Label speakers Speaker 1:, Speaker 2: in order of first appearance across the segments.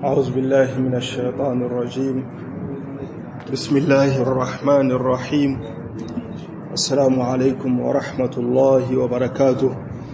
Speaker 1: أعوذ بالله من الشيطان الرجيم. بسم الله الرحمن الرحيم. السلام عليكم ورحمة الله وبركاته.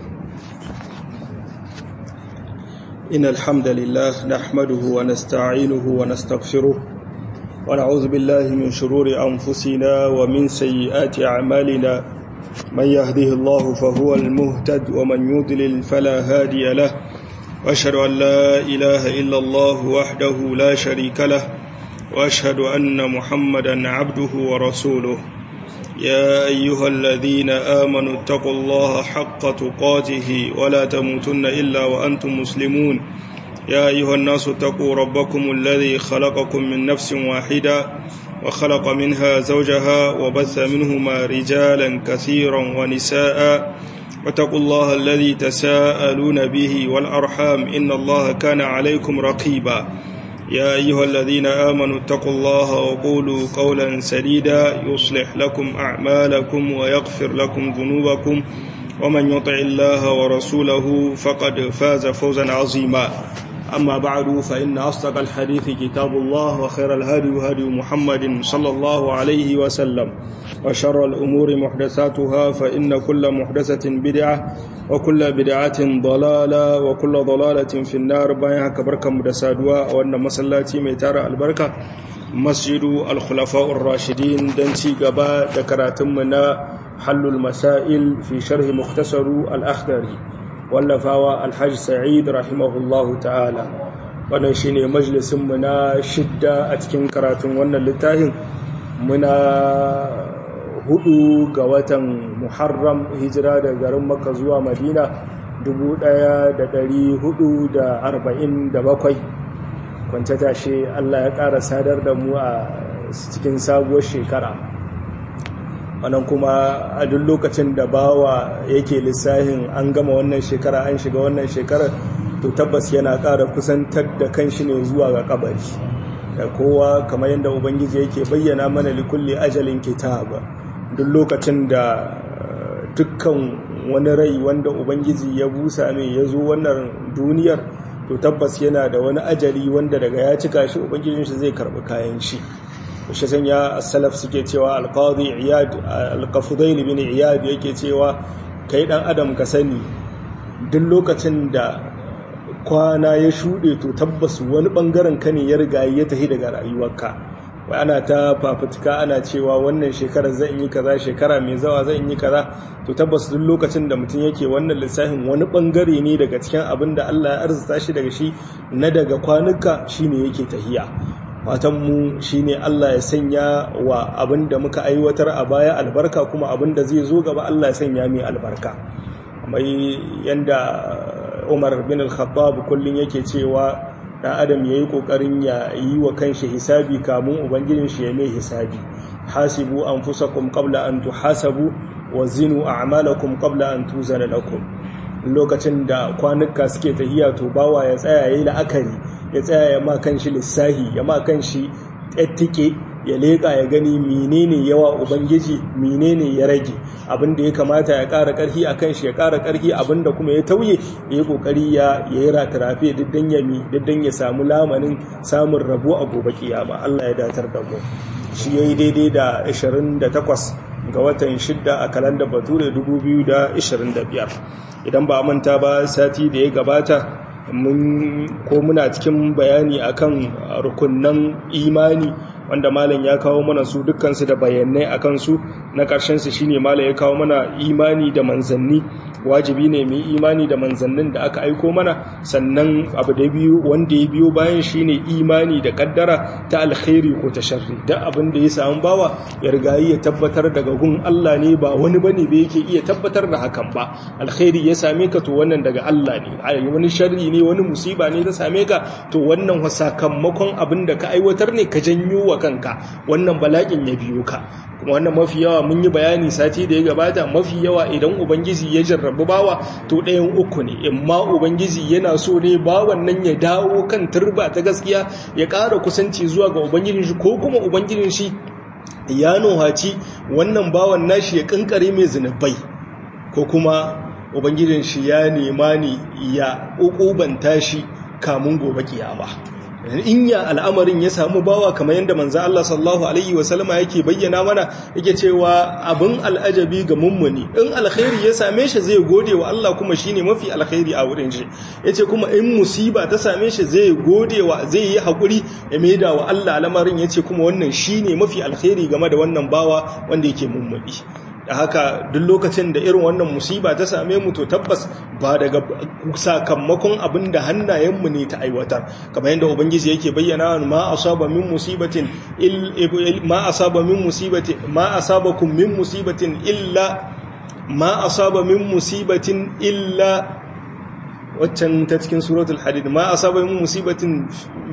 Speaker 1: إن الحمد لله نحمده ونستعينه ونستغفره ونعوذ بالله من شرور أنفسنا ومن سيئات أعمالنا. من يهده الله فهو المهتد ومن يضلل فلا هادي له، وأشهد أن لا إله إلا الله وحده لا شريك له، وأشهد أن محمدا عبده ورسوله. يا أيها الذين آمنوا اتقوا الله حق تقاته ولا تموتن إلا وأنتم مسلمون. يا أيها الناس اتقوا ربكم الذي خلقكم من نفس واحدة وخلق منها زوجها وبث منهما رجالا كثيرا ونساء، واتقوا الله الذي تساءلون به والأرحام إن الله كان عليكم رقيبا. يا أيها الذين آمنوا اتقوا الله وقولوا قولا سديدا يصلح لكم أعمالكم ويغفر لكم ذنوبكم، ومن يطع الله ورسوله فقد فاز فوزا عظيما. أما بعد، فإن أصدق الحديث كتاب الله، وخير الهدي هدي محمد صلى الله عليه وسلم، وشر الأمور محدثاتها، فإن كل محدثة بدعة وكل بدعة ضلالة وكل ضلالة في النار. بايها كبركة مدسادوا وأن مسلاتي ميتار البركة مسجد الخلفاء الراشدين دنتي قبا دكراتمنا حل المسائل في شرح مختصر الأخضري wallafawa alhaji sa'id rahimahullahu ta'ala. Wannan shine majalisinmu na shidda a cikin karatun wannan littafin. Muna 4 ga watan Muharram, hijira daga garin Makka zuwa Madina 1447. Kwance tashi Allah ya ƙara sadar da mu a cikin sabuwar shekara. Wannan kuma a duk lokacin da bawa yake lissahin an gama wannan shekara an shiga wannan shekarar, to tabbas yana ƙara kusantar da kanshi ne zuwa ga kabari. Da kowa kamar yadda ubangiji yake bayyana mana likulli ajalin kitaba, duk lokacin da dukkan wani rai wanda ubangiji ya busa mai ya zo wannan duniyar, to tabbas yana da wani ajali wanda daga ya cika shi ubangijin shi zai karɓi kayan shi. shi sanya salaf suke cewa alqadi iyad alqafdail bin iyad yake cewa kai dan adam ka sani duk lokacin da kwana ya shude to tabbas wani bangaren ka ne ya riga ya tafi daga rayuwarka. wai ana ta fafutuka ana cewa wannan shekarar zan yi kaza, shekara mai zawa zan yi kaza, to tabbas duk lokacin da mutum yake wannan lissafin wani bangare ne daga cikin abin da Allah ya arzuta shi daga shi na daga kwanuka shine yake tahiya. Fatanmu shi ne Allah ya sanya wa abin da muka aiwatar a baya albarka, kuma abin da zai zo gaba Allah ya sanya mai albarka. Mai yanda Umar bin al-Khattab kullum yake cewa ɗan adam ya yi ƙoƙarin ya yi wa kanshi hisabi kamun ubangijin shi ya mai hisabi. Hasibu anfusakum qabla an tuhasabu wa zinu a'malakum qabla an tuzana lakum. Lokacin da kwanuka suke tahiya, to bawa ya tsaya yayi la'akari, ya tsaya ya ma kanshi lissahi, ya ma kanshi ettike, ya leƙa ya gani menene yawa ubangiji, menene ya rage, abinda ya kamata ya ƙara ƙarfi a kanshi ya ƙara ƙarfi, abinda kuma ya tauye ya yi ƙoƙari ya yi ratarafe diddan ya samu lamanin samun rabo a gobe kiyama. Allah ya datar da mu. Shi yayi daidai da 28 ga watan 6 a kalandar Bature 2025. Idan ba manta ba, sati da ya gabata muna cikin bayani akan rukunnan imani wanda malam ya kawo mana su dukkansu da bayanai akan su. Na ƙarshen su shine malam ya kawo mana imani da manzanni. Wajibi ne mu imani da manzannin da aka aiko mana. Sannan abu da biyu wanda ya biyo bayan shine imani da kaddara ta alkhairi ko ta sharri. Da abin da ya samu bawa ya rigayi ya tabbatar daga gun Allah ne, ba wani bane da yake iya tabbatar da hakan ba. Alkhairi ya same ka, to wannan daga Allah ne. Wani sharri ne, wani musiba ne ta same ka, to wannan sakamakon abin da ka aiwatar ne ka janyo wa kanka. Wannan bala'in ya biyo ka. Kuma wannan mafi yawa mun yi bayani sati da ya gabata, mafi yawa idan ubangiji ya jarrabu bawa, to ɗayan uku ne. Imma ubangiji yana so ne bawan nan ya dawo kan turba ta gaskiya, ya ƙara kusanci zuwa ga ubangijin shi, ko kuma ubangijin shi ya nohaci wannan bawan nashi ya kankare mai zinubai, ko kuma ubangijin shi ya nema ne ya ukubanta shi kamun gobe kiyama. in ya al'amarin ya samu bawa kamar yadda manzo Allah sallallahu alaihi wasallama yake bayyana mana yake cewa abin al'ajabi ga mummuni in alkhairi ya same shi zai gode wa Allah kuma shine mafi alkhairi a wurin shi yace kuma in musiba ta same shi zai gode wa zai yi hakuri ya maida wa Allah al'amarin yace kuma wannan shine mafi alkhairi game da wannan bawa wanda yake mummuni. Da haka duk lokacin da irin wannan musiba ta same mu to tabbas ba daga sakamakon abin da hannayenmu ne ta aiwatar kamar yadda ubangiji yake bayyana ma asaba min musibatin ma asabakum min musibatin illa ma asaba min musibatin illa waccan ta cikin suratul hadid ma asaba min musibatin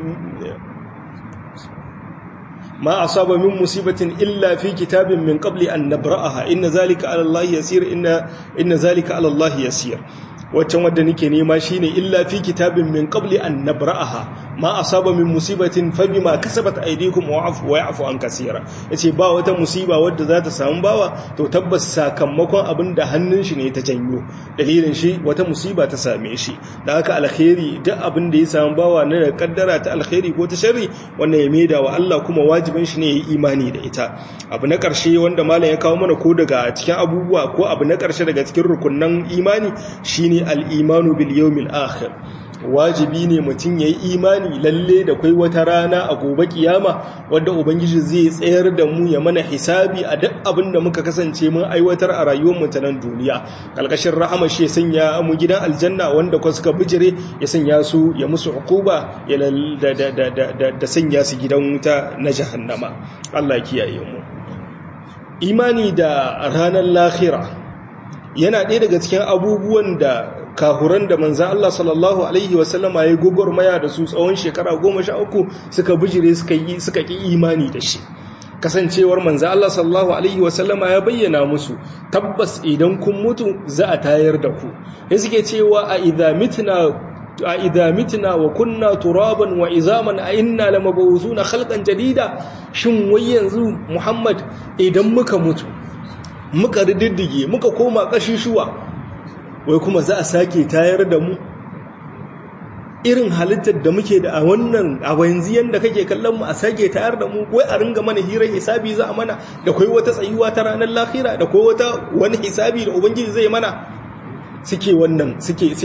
Speaker 1: ما أصاب من مصيبة إلا في كتاب من قبل أن نبرأها إن ذلك على الله يسير إن ذلك على الله يسير waccan wadda nake nema shine illa fi kitabin min qabli an nabra'aha ma asaba min musibatin fa bima kasabat aydikum wa ya'fu an kaseera yace ba wata musiba wadda za ta samu bawa to tabbas sakamakon abinda hannun shi ne ta janyo dalilin shi wata musiba ta same shi da haka alkhairi duk abinda ya samu bawa na kaddara ta alkhairi ko ta sharri wannan ya maida wa Allah kuma wajibin shi ne yayi imani da ita abu na karshe wanda malam ya kawo mana ko daga cikin abubuwa ko abu na karshe daga cikin rukunnan imani shine al'imanu bil yawmil akhir wajibi ne mutum ya yi imani lalle da kai wata rana a gobe kiyama wanda ubangiji zai tsayar da mu ya mana hisabi a duk abin da muka kasance mun aiwatar a rayuwar mu ta nan duniya kalkashin rahama shi ya sanya mu gidan aljanna wanda ko suka bijire ya sanya su ya musu hukuba ya da sanya su gidan wuta na jahannama Allah ya kiyaye mu imani da ranar lahira yana ɗaya daga cikin abubuwan da kahuran da manzan Allah sallallahu Alaihi wasallama ya gogormaya da su tsawon shekara 13 suka bijire suka ƙi imani da shi kasancewar manzan Allah sallallahu Alaihi wasallama ya bayyana musu tabbas idan kun mutu za a tayar da ku ya suke cewa a idha mitna wa kunna turaban wa izaman a inna lamabawuzuna khalqan jadida shin wai yanzu Muhammad idan muka mutu muka riddige muka koma kashishuwa wai kuma za a sake tayar da mu irin halittar da muke da a wannan a yanzu yanda kake kallon mu a sake tayar da mu wai a ringa mana hirar hisabi za a mana da kai wata tsayuwa ta ranar lahira da kai wani hisabi da ubangiji zai mana suke wannan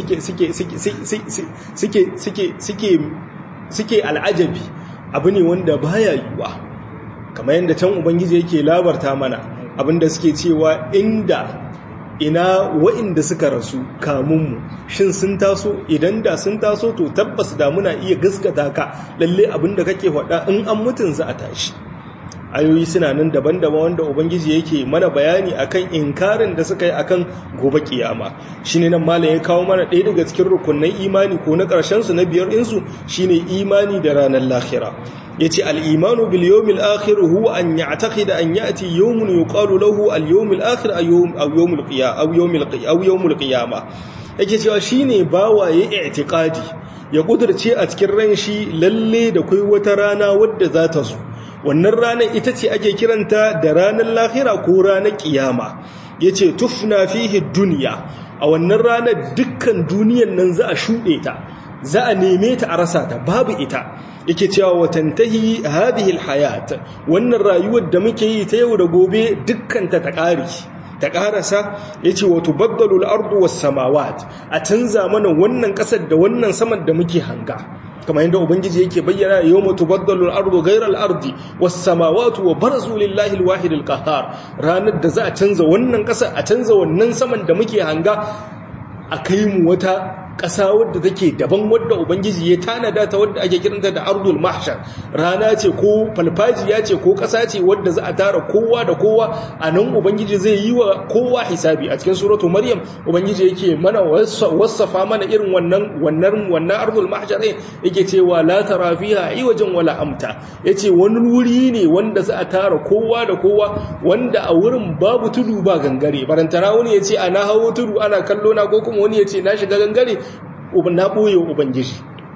Speaker 1: suke al'ajabi abu ne wanda baya yiwa kamar yadda can ubangiji yake labarta mana abinda suke cewa ina wa'inda suka rasu kamunmu shin sun taso idan da sun taso to tabbas da muna iya gaskata ka lalle abinda kake faɗa in an mutun za a tashi ayoyi suna nan daban-daban wanda ubangiji yake mana bayani akan inkarin da suka yi akan gobe kiyama shine nan malam ya kawo mana ɗaya daga cikin rukunnan imani ko na ƙarshen su na biyar insu shine imani da ranar lahira yace al-imanu bil yawmil akhir huwa an ya'taqida an ya'ti yawmun yuqalu lahu al-yawmil akhir aw yawmul qiyamah yake cewa shine bawaye i'tiqadi ya kudurce a cikin ran shi lalle da kai wata rana wadda za ta zo wannan ranar ita ce ake kiranta da ranar lahira ko ranar kiyama yace tufna fihi dunya a wannan ranar dukkan duniyar nan za a shude ta za a neme ta a rasa ta babu ita yake cewa watantahi hadhihi alhayat wannan rayuwar da muke yi ta yau da gobe dukkan ta karasa yace wa tubaddalu al-ardu was-samawat a canza mana wannan kasar da wannan saman da muke hanga kamar yadda ubangiji yake bayyana yawma tubaddalu al-ardu ghayra al-ardi was-samawati wa barazu lillahi al-wahid al-qahhar ranar da za a canza wannan kasar a canza wannan saman da muke hanga a kai mu wata ƙasa wadda take daban wadda ubangiji ya tanada ta wadda ake kiranta da ardul mahshar rana ce ko falfajiya ce ko ƙasa ce wadda za a tara kowa da kowa a nan ubangiji zai yi wa kowa hisabi a cikin suratu maryam ubangiji yake mana wasafa mana irin wannan ardul mahshar ne yake cewa la tara fiha iwajan wala amta yace wani wuri ne wanda za a tara kowa da kowa wanda a wurin babu tudu ba gangare barantana wani yace ana hawo tudu ana kallo na ko kuma wani yace na shiga gangare na ɓoye ubangiji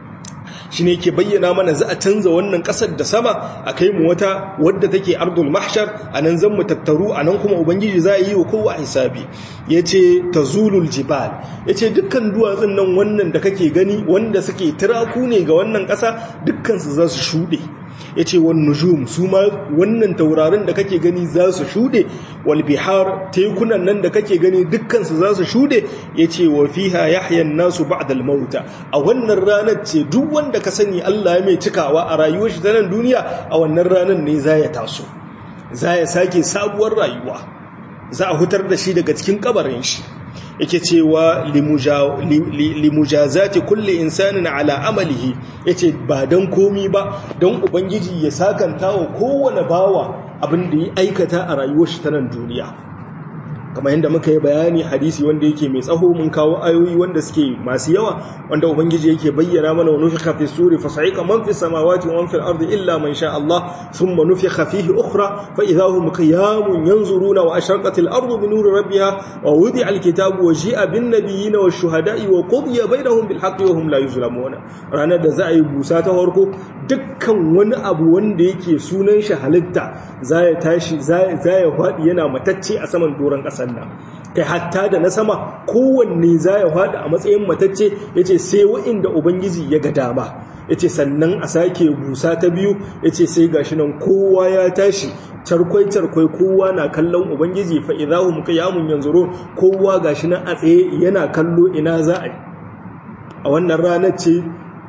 Speaker 1: shi ne ke bayyana mana za a canza wannan ƙasar da sama a kai mu wata wadda take ardul mahshar a nan zan mu tattaru a nan kuma ubangiji za a yi wa kowa hisabi ya ce ta zulul jibal ya ce dukkan duwatsun nan wannan da kake gani wanda suke tiraku ne ga wannan ƙasa dukkansu za su shuɗe ya ce wani nujum su ma wannan taurarin da kake gani za su shuɗe wal bihar tekunan nan da kake gani dukkansu za su shuɗe ya ce wa fiha yahyan nasu ba'dal mauta a wannan ranar ce duk wanda ka sani Allah ya mai cikawa a rayuwar shi ta nan duniya a wannan ranar ne za ya taso za ya sake sabuwar rayuwa za a hutar da shi daga cikin kabarin shi yake cewa limujazati kulli insanin ala amalihi yace ba dan komi ba don ubangiji ya sakanta wa kowane bawa abin da ya aikata a rayuwar shi ta nan duniya kamar yadda muka yi bayani hadisi wanda yake mai tsaho mun kawo ayoyi wanda suke masu yawa wanda ubangiji yake bayyana mana wa nufikha fi suri fa sa'iqa man fi samawati wa man fil ardi illa man sha Allah thumma nufikha fihi ukhra fa idha hum qiyamun yanzuruna wa ashraqat al ardu bi nuri rabbiha wa wudi'a al kitabu wa ji'a bin nabiyyin wa shuhada'i wa qudiya bainahum bil haqqi wa hum la yuzlamuna ranar da za a yi busa ta farko dukkan wani abu wanda yake sunan shi halitta za ya tashi za ya faɗi yana matacce a saman doron ƙasar nan kai hatta da na sama kowanne za ya faɗi a matsayin matacce ya ce sai wa'inda ubangiji ya ga dama ya ce sannan a sake busa ta biyu ya ce sai gashi nan kowa ya tashi carkwai-carkwai kowa na kallon ubangiji fa'izahu muka yamun yanzuro kowa gashi nan a tsaye yana kallo ina za a wannan ranar ce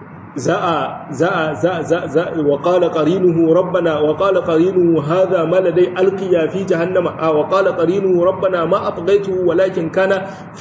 Speaker 1: وقال قرينه ربنا وقال قرينه هذا ما لدي ألقيا في جهنم وقال قرينه ربنا ما أطغيته ولكن كان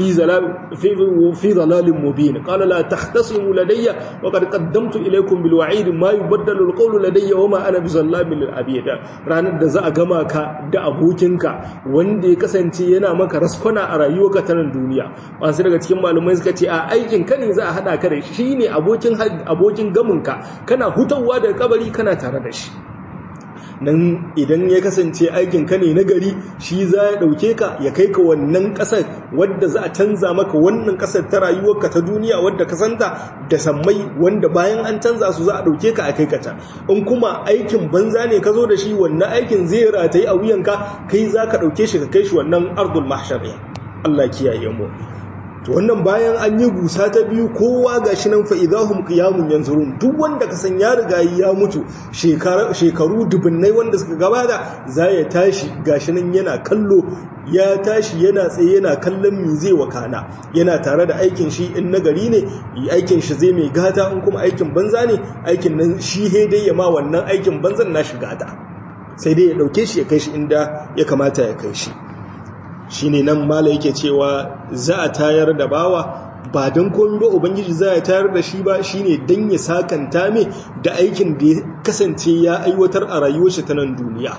Speaker 1: في ضلال مبين قال لا تختصموا لدي وقد قدمت إليكم بالوعيد ما يبدل القول لدي وما أنا بظلام للعبيد ranar da za a gama ka da abokinka wanda ya kasance yana maka raskwana a rayuwarka ta nan duniya wasu daga cikin malumai suka ce a aikin ka ne za a hada ka da shi ne abokin gaminka kana hutawa daga kabari kana tare da shi nan idan ya kasance aikin ka ne na gari shi za ya dauke ka ya kai ka wannan kasar wadda za a canza maka wannan kasar ta rayuwarka ta duniya wadda ka santa da sammai wanda bayan an canza su za a dauke ka a kai ka ta in kuma aikin banza ne ka zo da shi wannan aikin zai rataye a wuyanka kai za ka dauke shi ka kai shi wannan ardul mahshar Allah kiyaye mu to wannan bayan an yi busa ta biyu kowa gashi nan fa idahum qiyamun yanzurun duk wanda ka san ya riga ya mutu shekaru dubunnai wanda suka gabata za ya tashi gashi nan yana kallo ya tashi yana tsaye yana kallon mi zai wakana yana tare da aikin shi in nagari ne aikin shi zai mai gata in kuma aikin banza ne aikin nan shi dai ya ma wannan aikin banzan na shi gata sai dai ya dauke shi ya kai shi inda ya kamata ya kai shi shine nan mala yake cewa za a tayar da bawa ba don komi ba ubangiji za a tayar da shi ba shine dan ya sakanta mai da aikin da ya kasance ya aiwatar a rayuwar shi ta nan duniya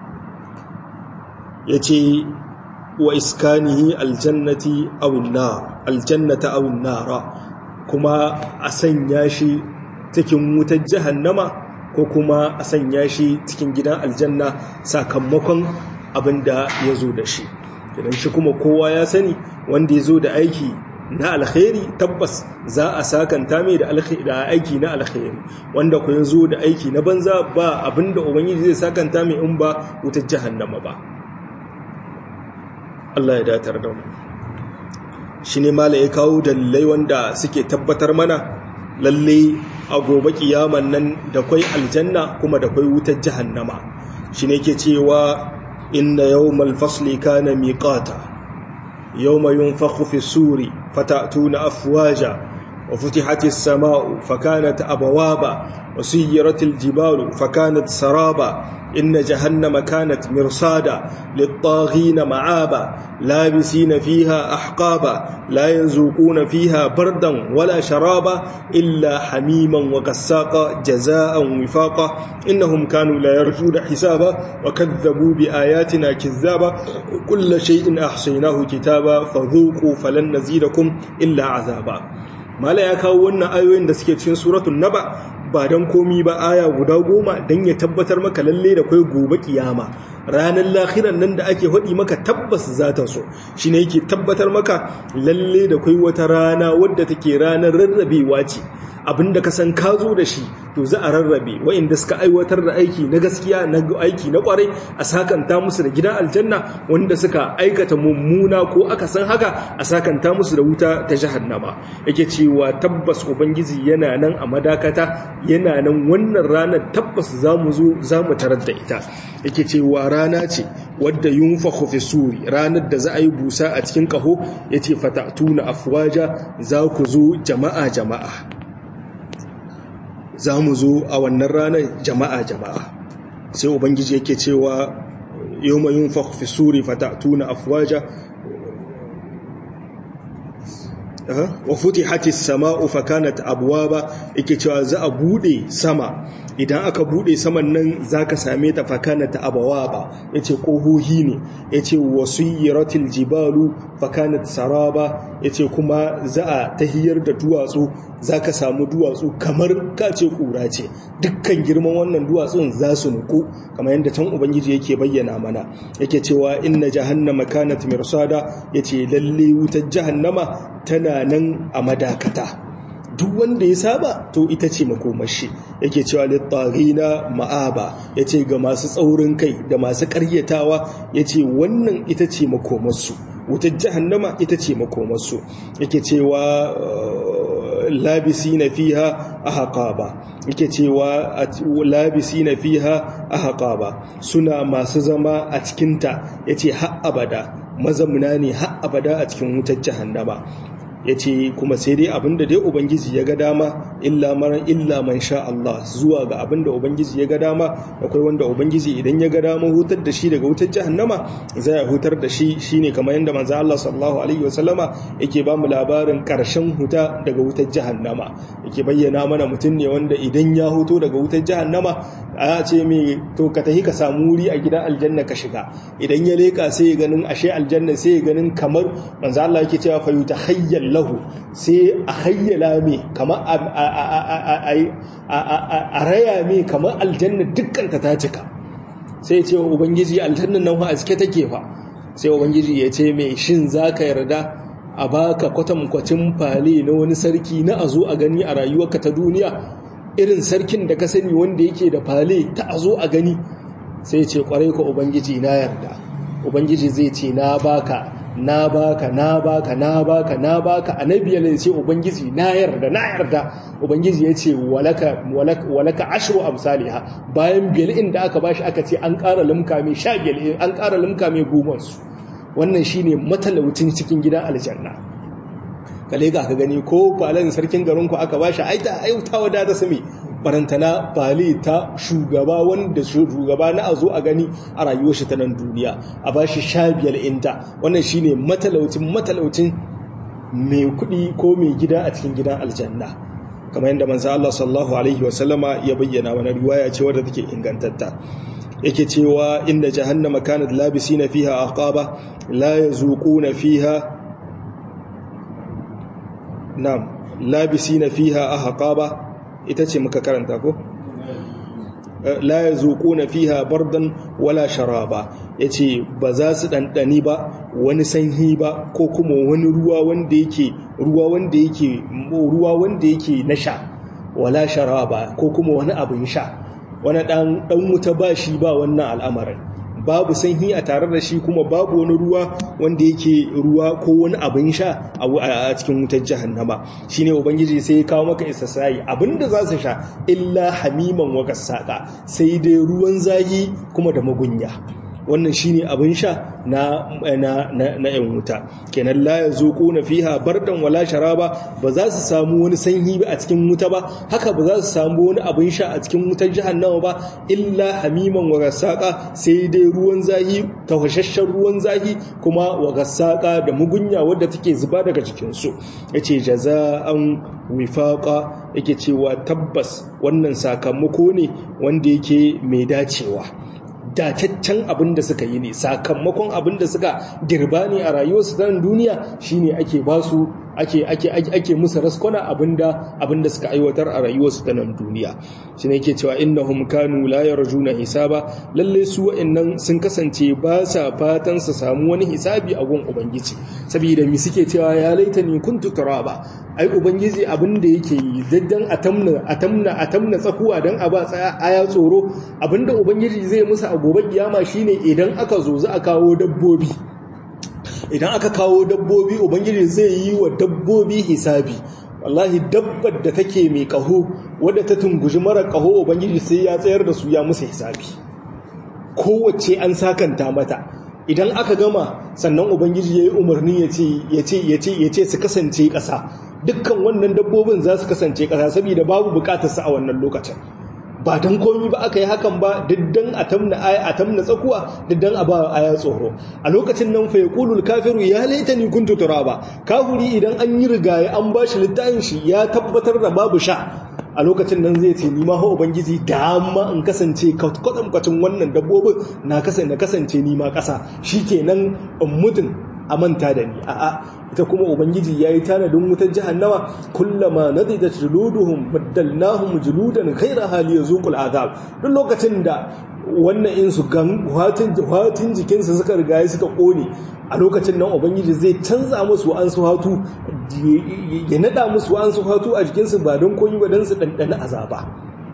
Speaker 1: yace wa iskanihi aljannati aw an-nar aljannata aw an-nara kuma a sanya shi cikin wutar jahannama ko kuma a sanya shi cikin gidan aljanna sakamakon abinda ya zo da shi idan shi kuma kowa ya sani wanda ya zo da aiki na alkhairi tabbas za a sakanta mai da aiki na alkhairi wanda ku ya zo da aiki na banza ba abinda ubangiji zai sakanta mai in ba wutar jahannama ba Allah ya datar da mu shi ne mala ya kawo dalilai wanda suke tabbatar mana lalle a gobe kiyaman nan da kwai aljanna kuma da kwai wutar jahannama shi ne ke cewa إن يوم الفصل كان ميقاتا يوم ينفخ في السور فتأتون أفواجا وفتحت السماء فكانت أبوابا وسيرت الجبال فكانت سرابا إن جهنم كانت مرصادا للطاغين معابا لابسين فيها أحقابا لا يذوقون فيها بردا ولا شرابا إلا حميما وغساقا جزاء وفاقا إنهم كانوا لا يرجون حسابا وكذبوا بآياتنا كذابا كل شيء أحصيناه كتابا فذوقوا فلن نزيدكم إلا عذابا mala ya kawo wannan ayoyin da suke cikin suratul naba ba dan komi ba aya guda 10 dan ya tabbatar maka lalle da kai gobe kiyama ranar lahiran nan da ake faɗi maka tabbas za ta so shine yake tabbatar maka lalle da kai wata rana wadda take ranar rarrabewa ce abinda ka san ka zo da shi to za a rarrabe wa'inda suka aiwatar da aiki na gaskiya na aiki na kwarai a sakanta musu da gidan aljanna wanda suka aikata mummuna ko aka san haka a sakanta musu da wuta ta jahannama yake cewa tabbas ubangiji yana nan a madakata yana nan wannan ranar tabbas zamu zo zamu tarar da ita yake cewa rana ce wadda yunfakhu fi suri ranar da za a yi busa a cikin kaho yace fatatuna afwaja za ku zo jama'a za mu zo a wannan ranar jama'a sai ubangiji yake cewa yawma yunfakhu fi suri fatatuna afwaja wa futihatis sama'u fakanat abwaba yake cewa za a bude sama idan aka bude saman nan zaka same ta fakanat abwaba yace kohohi ne yace wasiyratil jibalu fakanat saraba yace kuma za a tahiyar da duwatsu zaka samu duwatsu kamar kace kura ce dukkan girman wannan duwatsun za su nuku kamar yadda can ubangiji yake bayyana mana yake cewa inna jahannama kanat mirsada yace lalle wutar jahannama tana nan a madakata duk wanda ya saba to ita ce makomashi yake cewa littagina ma'aba yace ga masu tsaurin kai da masu ƙaryatawa yace wannan ita ce makomarsu wutar jahannama ita ce makomarsu yake cewa labisina fiha ahqaba yake cewa labisina fiha ahqaba suna masu zama a cikin ta yace har abada mazamuna ne har abada a cikin wutar jahannama yace kuma sai dai abinda dai ubangiji ya ga dama illa man sha Allah zuwa ga abinda ubangiji ya ga dama akwai wanda ubangiji idan ya ga dama hutar da shi daga wutar jahannama zai hutar da shi shine kamar yanda manzo Allah sallallahu alaihi wasallama yake ba mu labarin karshen huta daga wutar jahannama yake bayyana mana mutum ne wanda idan ya huto daga wutar jahannama a ce me to ka tahi ka samu wuri a gidan aljanna ka shiga idan ya leka sai ya ganin ashe aljanna sai ya ganin kamar manzo Allah yake cewa fa yutahayyal lahu sai a hayyala mai kamar a raya mai kamar aljanna dukkan ta cika sai ce wa ubangiji aljannan nan a cike take fa sai ubangiji ya ce mai shin zaka yarda a baka kwatankwacin fale na wani sarki na azo a gani a rayuwarka ta duniya irin sarkin da ka sani wanda yake da fale ta azo a gani sai ce kwarai ko ubangiji na yarda ubangiji zai ce na baka annabi ya ce ubangiji na yarda ubangiji ya ce walaka ashru amsalha bayan bil'in da aka bashi aka ce an ƙara limka mai 15 an ƙara limka mai 10 su wannan shine matalaucin cikin gidan aljanna kale ga ka gani ko falan sarkin garin ku aka bashi ta wadata sami barantana bali ta shugaba wanda shugaba na azo a gani a rayuwar shi ta nan duniya a bashi 15 inta wannan shine matalaucin mai kudi ko mai gida a cikin gidan aljanna kamar yadda manzo Allah sallallahu alaihi wasallama ya bayyana wannan riwaya ce wadda take ingantatta yake cewa inda jahannama kanat labisina fiha aqaba la yazuquna fiha labisina fiha ahqaba ita ce muka karanta ko la yazuquna fiha bardan wala sharaba yace ba za su dandani ba wani sanyi ba ko kuma wani ruwa wanda yake na sha wala sharaba ko kuma wani abin sha wani dan wuta ba shi ba wannan al'amarin babu sanyi a tare da shi kuma babu wani ruwa wanda yake ruwa ko wani abin sha a cikin wutar jahannama shine ubangiji sai ya kawo maka isasai abinda za su sha illa hamiman wa gassaka sai dai ruwan zahi kuma da magunya wannan shine abin sha na yan wuta kenan la yazuquna fiha bardan wala sharaba ba za su samu wani sanyi ba a cikin wuta ba haka ba za su samu wani abin sha a cikin wutar jahannama ba illa hamiman wa gassaka sai dai ruwan zahi tafashashshen ruwan zahi kuma wa gassaka da mugunya wadda take zuba daga cikin su yace jaza'an wifaqa yake cewa tabbas wannan sakamako ne wanda yake mai dacewa dataccen abin da suka yi ne sakamakon abin da suka girba ne a rayuwarsu ta duniya shine ake ba su ake musu raskona abinda suka aiwatar a rayuwarsu ta nan duniya. Shi ne yake cewa innahum kanu la yarjuna hisaba, lalle su wa'annan sun kasance ba sa fatan su samu wani hisabi a gun ubangiji, saboda mi suke cewa ya laitani kuntu turaba. Ai ubangiji abinda yake yi daddan atamna tsakuwa dan a ba tsaya aya tsoro, abinda ubangiji zai musu a gobe kiyama shine idan aka zo za a kawo dabbobi. Idan aka kawo dabbobi ubangiji zai yi wa dabbobi hisabi. Wallahi dabbar da take mai kaho wadda ta tunguji mara kaho ubangiji sai ya tsayar da su ya musu hisabi, kowace an sakanta mata. Idan aka gama sannan ubangiji yayi umarni yace su kasance ƙasa. Dukkan wannan dabbobin za su kasance ƙasa saboda babu bukatar su a wannan lokacin. Ba dan komai ba aka yi hakan ba, diddan atamna tsakuwa, diddan a ba aya tsoro. A lokacin nan fa yaqulul kafiru ya laitani kuntu turaba. Kafiri idan an yi rigaye an bashi littafin shi ya tabbatar da babu sha, a lokacin nan zai ce ni ma ho ubangiji da amma in kasance kwatankwacin wannan dabbobin na kasance ni ma ƙasa, shikenan in mutun a manta da ni. A'a, ita kuma ubangiji yayi tanadin wutar jahannama, kullama nadidat juluduhum baddalnahum juludan ghayraha liyazuqul azab. Duk lokacin da wannan in su gan hatin jikinsu suka rigaye suka kone, a lokacin nan ubangiji zai canza musu an su hatu, ya nada musu an su hatu a jikinsu ba don koyi ba dan su dandana azaba.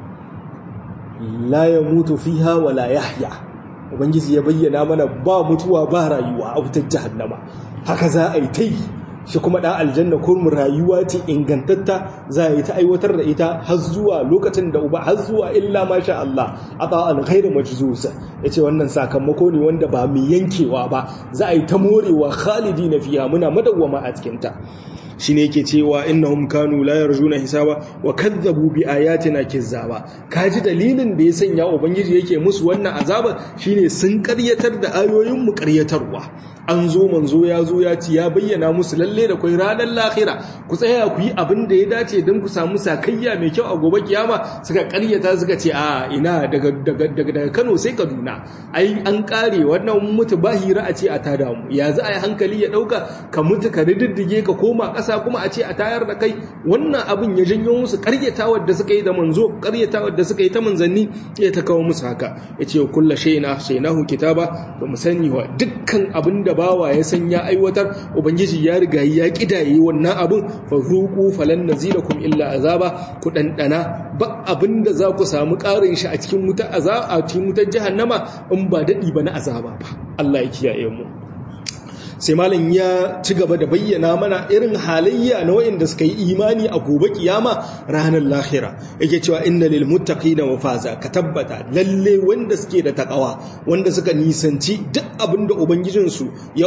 Speaker 1: La yamutu fiha wala yahya. Ubangiji ya bayyana mana ba mutuwa ba rayuwa a wutar jahannama, haka za a yi ta yi. Shi kuma ɗan aljanna kurmin rayuwa ce ingantatta, za a yi ta aiwatar da ita har zuwa lokacin da har zuwa illa masha Allah a ta'an ghairu majzuza. Yace wannan sakamako ne wanda ba mai yankewa ba, za a yi ta morewa khalidina fiha, muna madawwama a cikin ta. Shine yake cewa innahum kanu la yarjuna hisaba wa kadzabu bi ayatina kizzaba. Kaji dalilin da ya sanya ubangiji yake musu wannan azaba shine sun ƙaryatar da ayoyin mu ƙaryatarwa. An zo manzo ya zo ya ci ya bayyana musu lalle da kai ranar lahira, ku tsaya ku yi abin da ya dace don ku samu sakayya mai kyau a gobe kiyama. Suka ƙaryata suka ce a ina daga Kano sai Kaduna, ai an kare wannan mutu ba hira a ce a tada mu, ya za a yi hankali ya dauka ka mutu ka riddige ka koma ƙasa kuma a ce a tayar da kai. Wannan abin ya janyo musu ƙaryatawar da suka yi da manzo, ƙaryatawar da suka yi ta manzanni, ya ta kawo musu haka. Yace kullu shay'in ahsaynahu kitaba, to mu sani wa dukkan abin da bawa ya san ya aiwatar ubangiji ya riga ya kidaye wannan abin. Fa zuqu falan nazilakum illa azaba, ku dandana ba abinda za ku samu ƙarin shi a cikin wutar azaba, a cikin wutar jahannama in ba dadi ba na azaba ba. Allah ya kiyaye mu. Sai malam ya ci gaba da bayyana mana irin halayya na wayanda suka yi imani a gobe kiyama ranar lahira. Yake cewa inna lil muttaqina mafaza, ka tabbata lalle wanda suke da takawa, wanda suka nisanci duk abinda ubangijin su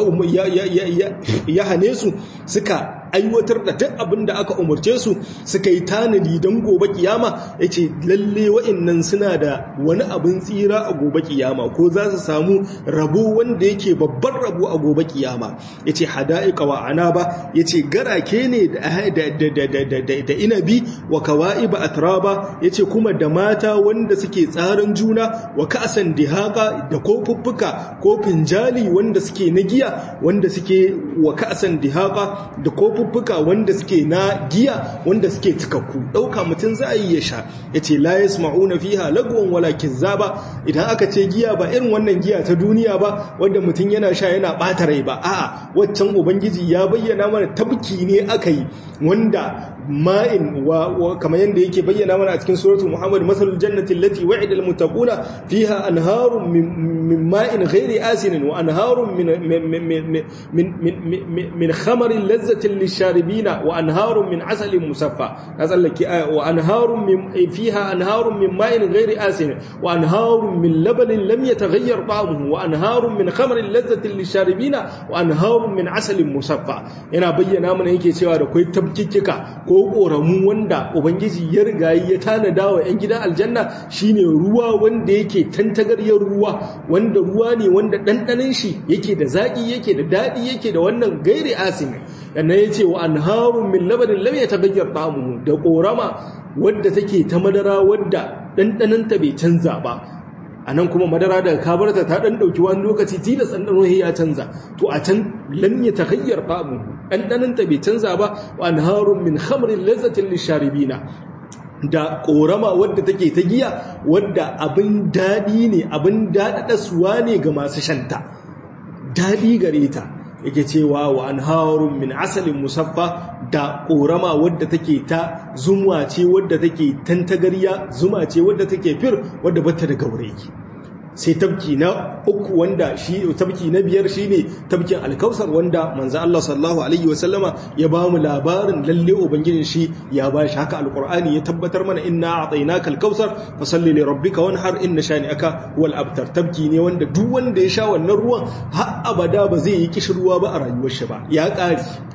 Speaker 1: ya hane su, suka aiwatar da duk abinda aka umurce su, suka yi tanadi don gobe kiyama. Yace lalle wayannan suna da wani abin tsira a gobe kiyama, ko za su samu rabo wanda yake babban rabo a gobe kiyama. Yace hada'iqa wa anaba, yace garake ne da inabi, wa kawa'iba atraba, yace kuma da mata wanda suke tsaran juna, wa ka'san dihaqa, da kofuffuka kofin jali wanda suke na giya, wanda suke wa ka'san dihaqa, da kofuffuka wanda suke na giya wanda suke cikakku, dauka mutun za a yi ya sha. Yace la yasma'una fiha lagwan wala kizzaba. Idan aka ce giya ba irin wannan giya ta duniya ba wanda mutun yana sha yana bata rai ba, waccan ubangiji ya bayyana mana tabki ne aka yi, wanda ma'in wa kamar yanda yake bayyana mana a cikin suratul Muhammad, masalul jannati allati wa'ida almuttaquna fiha anharun min ma'in ghairi asinin wa anharun min khamarin lazzatin lisharibina wa anharun min asalin musaffa. nazallaki wa anharun fiha anharun min ma'in ghairi asinin wa anharun min labanin lam yataghayyar ta'amuhu wa anharun min khamarin lazzatin lisharibina wa anharun min asalin musaffa. Yana bayyana mana yake cewa da kai tabkikika ko koramu wanda ubangiji ya riga ya tanada wa yan gidan aljanna, shine ruwa wanda yake tantagaryar ruwa, wanda ruwa ne wanda dandanin shi yake da zaki, yake da dadi, yake da wannan gairi asimi. Sannan yace wa anharun min labanin lam yataghayyar ta'amuhu, da korama wadda take ta madara wadda dandaninta bai canza ba. anan kuma madara daga kabarta ta dan dauki wani lokaci tilas ɗanɗano ya canza to a can lam yataghayyar ta'amu ɗanɗanon ta bai canza ba wa anharun min khamrin lazzatin lisharibina da ƙorama wadda take ta giya wadda abin daɗi ne abin daɗaɗasuwa ne ga masu shanta daɗi gare ta yake cewa wa anharun min asalin musaffa da ƙorama wadda take ta zuma ce wadda take tantagariya zuma ce wadda take fir wadda bata da gaurayi sai tabki na uku wanda shi tabki na biyar shine tabkin alkausar wanda manzo Allah sallallahu alaihi wasallama ya ba mu labarin lalle ubangijin shi ya ba shi haka alqur'ani ya tabbatar mana inna a'tainaka alkausar fasalli li rabbika wanhar inna shani'aka wal abtar tabki ne wanda duk wanda ya sha wannan ruwan har abada ba zai yi kishirwa ba a rayuwar shi ba ya ƙari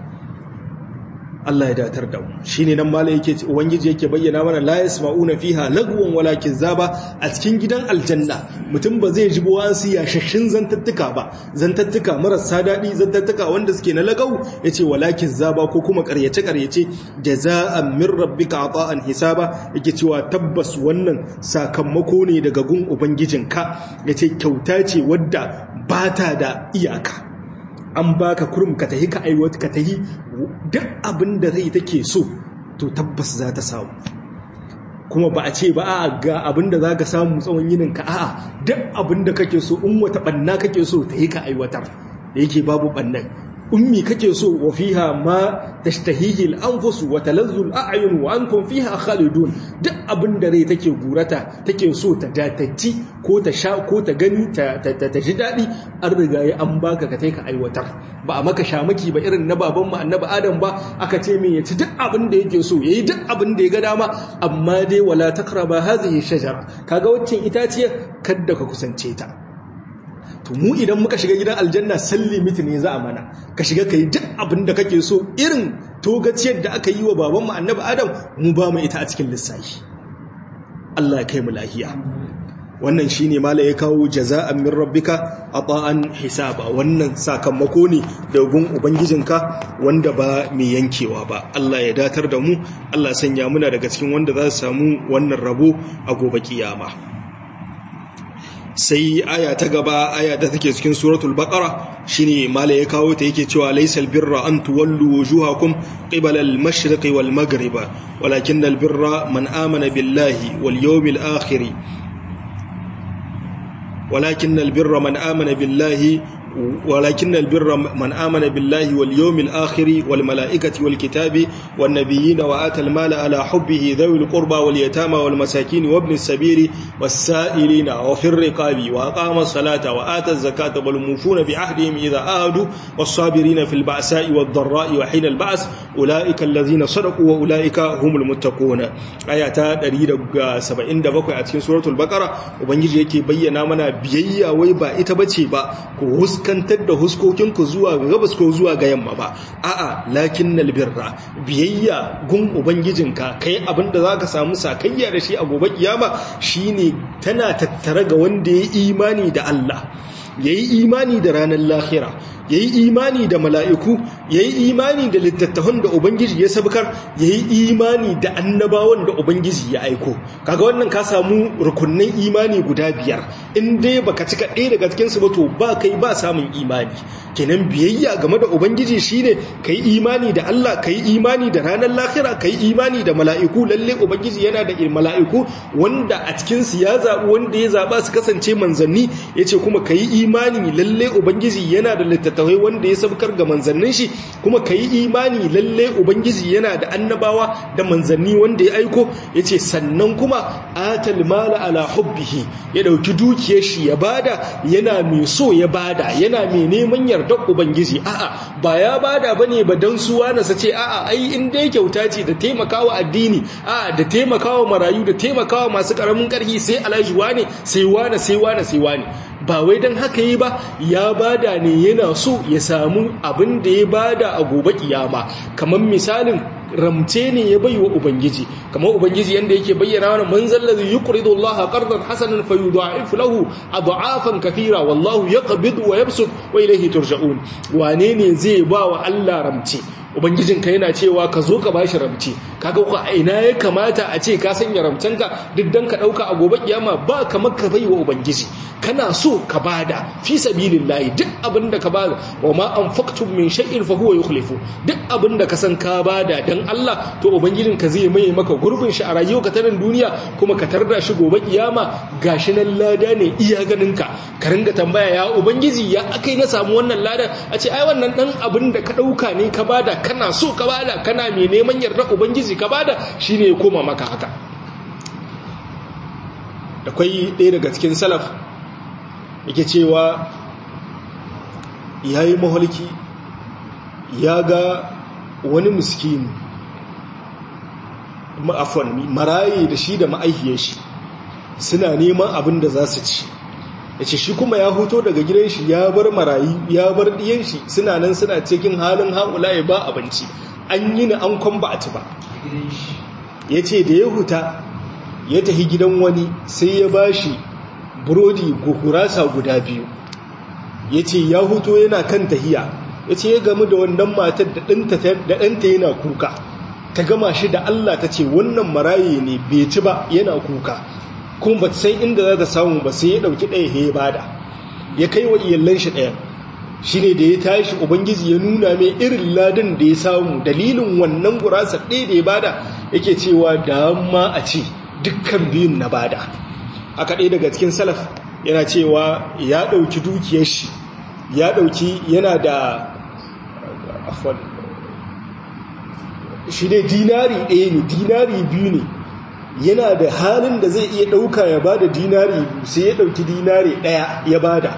Speaker 1: Allah ya datar da mu shine nan malai yake ubangiji yake bayyana mana la yasma'una fiha lagwan wala kizaba a cikin gidan aljanna mutum ba zai ji wasu yashashin zantattuka ba zantattuka marasa dadi zantattuka wanda suke na lagau yace wala kizaba ko kuma karyace jaza'an min rabbika ata'an hisaba yake cewa tabbas wannan sakamako ne daga gun ubangijinka yace kyauta ce wadda bata da iyaka an baka kurum ka tahi ka aiwata ka tahi duk abin da rai take so to tabbas za ta samu kuma ba a ce ba a ga abin da za ka samu tsawon yinin ka a'a duk abin da kake so in wata banna kake so tahi ka aiwatar da yake babu bannan ummi kake so wa fiha ma tashtahihi al-anfus wa talazzu al-a'yun wa antum fiha khalidun duk abin da rai take gurata take so ta datacci ko ta sha ko ta gani ta ji dadi an riga ya an baka ka kai ka aiwatar ba a maka shamaki ba irin na baban mu annabi adam ba aka ce me yaci duk abin da yake so yayi duk abin da ya ga dama amma dai wala takraba hadhihi shajara kaga waccan itaciya kada ka kusance ta to mu idan muka shiga gidan aljanna sallimiti ne za a mana ka shiga kai duk abin da kake so irin togaciyar da aka yi wa baban mu annabi adam mu ba mu ita a cikin lissafi Allah ya kai mu lahiya wannan shine mala ya kawo jaza'an min rabbika ata'an hisaba wannan sakamako ne da gun ubangijinka wanda ba mai yankewa ba Allah ya datar da mu Allah sanya muna daga cikin wanda za su samu wannan rabo a gobe kiyama sai aya ta gaba aya da take cikin suratul baqara shine mala ya kawo ta yake cewa laysal birra an tuwallu wujuhakum qibala al-mashriqi wal maghriba walakinnal birra man amana billahi wal yawmil akhir walakinnal birra man amana billahi ولكن البر من آمن بالله واليوم الآخر والملائكة والكتاب والنبيين وآتى المال على حبه ذوي القربى واليتامى والمساكين وابن السبيل والسائلين وفي الرقاب وأقام الصلاة وآتى الزكاة والموفون بعهدهم إذا عاهدوا والصابرين في البأساء والضراء وحين البأس أولئك الذين صدقوا وأولئك هم المتقون آيات 177 a cikin suratul baqara ubangiji yake bayyana mana biyayya wai ba ita bace ba ko huskantar da huskokinku zuwa gabas ko zuwa ga yamma ba a'a lakinnal birra biyayya gun ubangijinka kai abinda zaka samu sakayya da shi a gobe kiyama shine tana tattare ga wanda ya imani da Allah yayi imani da ranar lahira yayi imani da mala'iku yayi imani da littattafan da ubangiji ya sabkar yayi imani da annabawan da ubangiji ya aiko kaga wannan ka samu rukunnan imani guda biyar in dai baka cika ɗaya daga cikin su ba to ba kai ba samun imani kenan biyayya game da ubangiji shine kai imani da Allah kai imani da ranar lahira kai imani da mala'iku lalle ubangiji yana da mala'iku wanda a cikin su ya zabi wanda ya zaba su kasance manzanni yace kuma kai imani lalle ubangiji yana da littattafai wanda ya sabkar ga manzannin shi kuma kai imani lalle ubangiji yana da annabawa da manzanni wanda ya aiko yace sannan kuma atal mala ala hubbihi ya dauki dukiyar shi ya bada yana mai so ya bada yana mai neman yardar ubangiji a'a ba ya bada bane ba dan suwa na sace a'a ai in dai kyauta ce da taimakawa addini a'a da taimakawa marayu da taimakawa masu karamin karfi sai alhaji wane sai wane sai wane sai wane ba wai dan haka yi ba ya bada ne yana so ya samu abin da ya bada a gobe kiyama kamar misalin ramce ne ya bai wa ubangiji kamar ubangiji yanda yake bayyana mana man zallazi yuqridu Allah qardan hasanan fayudha'ifu lahu ad'afan kathira wallahu yaqbidu wa yabsut wa ilayhi turja'un wane ne zai ba wa Allah ramce ubangijinka yana cewa ka zo ka bashi ramce kaga ko a ina ya kamata a ce ka sanya ramcenka duk dan ka dauka a gobe kiyama ba kamar ka baiwa ubangiji kana so ka bada fi sabilillahi duk abinda ka bada wa ma anfaqtum min shay'in fa huwa yukhlifu duk abinda ka san ka bada dan Allah to ubangijinka zai mai maka gurbin shi a rayuwarka ta nan duniya kuma ka tarda shi gobe kiyama gashi nan lada ne iya ganinka ka ringa tambaya ya ubangiji ya akai na samu wannan ladan a ce ai wannan dan abinda ka dauka ne ka bada kana so ka bada kana mai neman yarda ubangiji ka bada shine ya koma maka haka. Akwai ɗaya daga cikin salaf yake cewa yayi maholki ya ga wani miskini marayi da shi da ma'aihiyar shi suna neman abin da za su ci yace shi kuma ya huto daga gidan shi ya bar marayi ya bar diyan shi suna nan suna cikin halin haulaye ba abinci an yi na an kwamba a ci ba yace da ya huta ya tafi gidan wani sai ya bashi burodi gurasa guda biyu yace ya huto yana kan tahiya yace ya gamu da wannan matar da ɗanta yana kuka ta gama shi da Allah ta ce wannan marayi ne bai ci ba yana kuka kuma ba san inda za ta samu ba sai ya ɗauki ɗaya ya bada ya kai wa iyalan shi ɗaya shi ne da ya tashi ubangiji ya nuna mai irin ladin da ya samu dalilin wannan gurasa ɗaya da ya bada yake cewa da ma a ce dukkan biyun na bada aka ɗaya daga cikin salaf yana cewa ya ɗauki dukiyar shi ya ɗauki yana da shi ne dinari ɗaya ne dinari biyu ne yana da halin da zai iya ɗauka ya bada dinari biyu sai ya ɗauki dinari ɗaya ya bada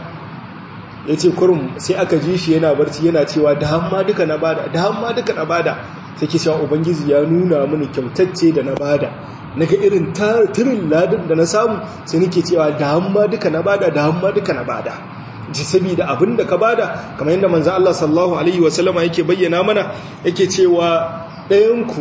Speaker 1: ya ce kurum sai aka ji shi yana barci yana cewa da hamma duka na bada da hamma duka na bada sai ke cewa ubangiji ya nuna mini kyautacce da na bada na ga irin tirin ladin da na samu sai nake cewa da hamma duka na bada da hamma duka na bada ji saboda abin da ka bada kamar yadda manzo Allah sallallahu alaihi wasallama yake bayyana mana yake cewa ɗayanku